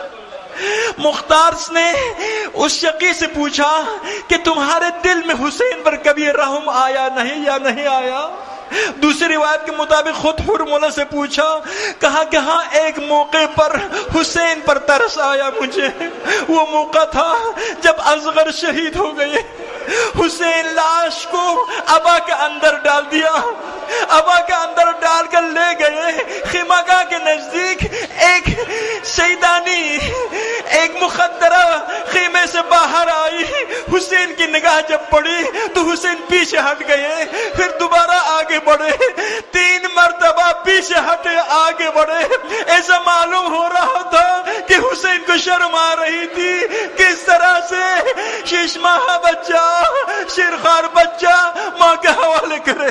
مختار نے اس شقی سے پوچھا کہ تمہارے دل میں حسین پر کبھی رحم آیا نہیں یا نہیں آیا؟ دوسری روایت کے مطابق خود حرملہ سے پوچھا، کہا کہ ہاں ایک موقع پر حسین پر ترس آیا مجھے، وہ موقع تھا جب اصغر شہید ہو گئے۔ حسین لاش کو ابا کے اندر ڈال دیا، ابا کے اندر ڈال کر لے گئے خیمگاہ کے نزدیک۔ ایک شیطانی ایک مخدرہ خیمے سے باہر آئی، حسین کی نگاہ جب پڑی تو حسین پیچھے ہٹ گئے، پھر دوبارہ آگے بڑھے، تین مرتبہ پیچھے ہٹے آگے بڑھے۔ ایسا معلوم ہو رہا تھا کہ حسین کو شرم آ رہی تھی، کس طرح سے شش ماہ بچہ شیرخوار بچہ ماں کے حوالے کرے۔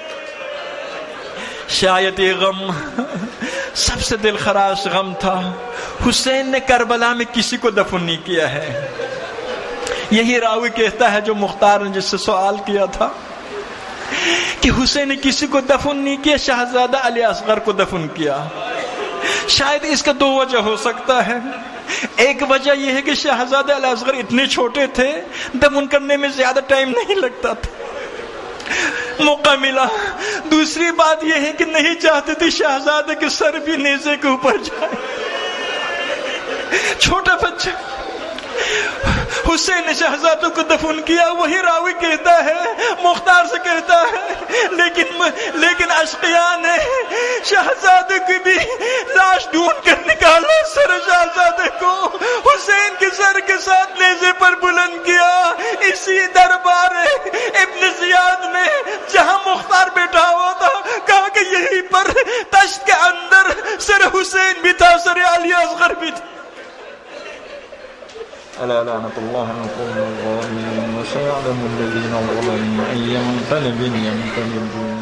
شاید یہ غم سب سے دل خراش غم تھا، حسین نے کربلا میں کسی کو دفن نہیں کیا ہے۔ یہی راوی کہتا ہے جو مختار نے جس سے سوال کیا تھا کہ حسین نے کسی کو دفن نہیں کیا، شہزادہ علی اصغر کو دفن کیا۔ شاید اس کا دو وجہ ہو سکتا ہے۔ ایک وجہ یہ ہے کہ شہزادہ علی اصغر اتنے چھوٹے تھے، دفن کرنے میں زیادہ ٹائم نہیں لگتا تھا، موقع ملا۔ دوسری بات یہ ہے کہ نہیں چاہتے تھے شہزادے کے سر بھی نیزے کے اوپر جائے، چھوٹا بچہ۔ حسین نے شہزادوں کو دفن کیا، وہی راوی کہتا ہے، مختار سے کہتا ہے، لیکن لیکن اشقیاء نے شہزادے کی بھی لاش ڈھونڈ کر نکالا، سر شہزادے کو حسین کے سر کے ساتھ نیزے پر بلند کیا۔ اسی دربار ابن زیاد میں جہاں مختار بیٹھا ہوا تھا، کہا کہ یہی پر تشت کے اندر سر حسین بھی تھا، سر علی اصغر بھی تھا۔ ألا لعنة الله على القوم الظالمين وسيعلم الذين ظلموا أي منقلب ينقلبون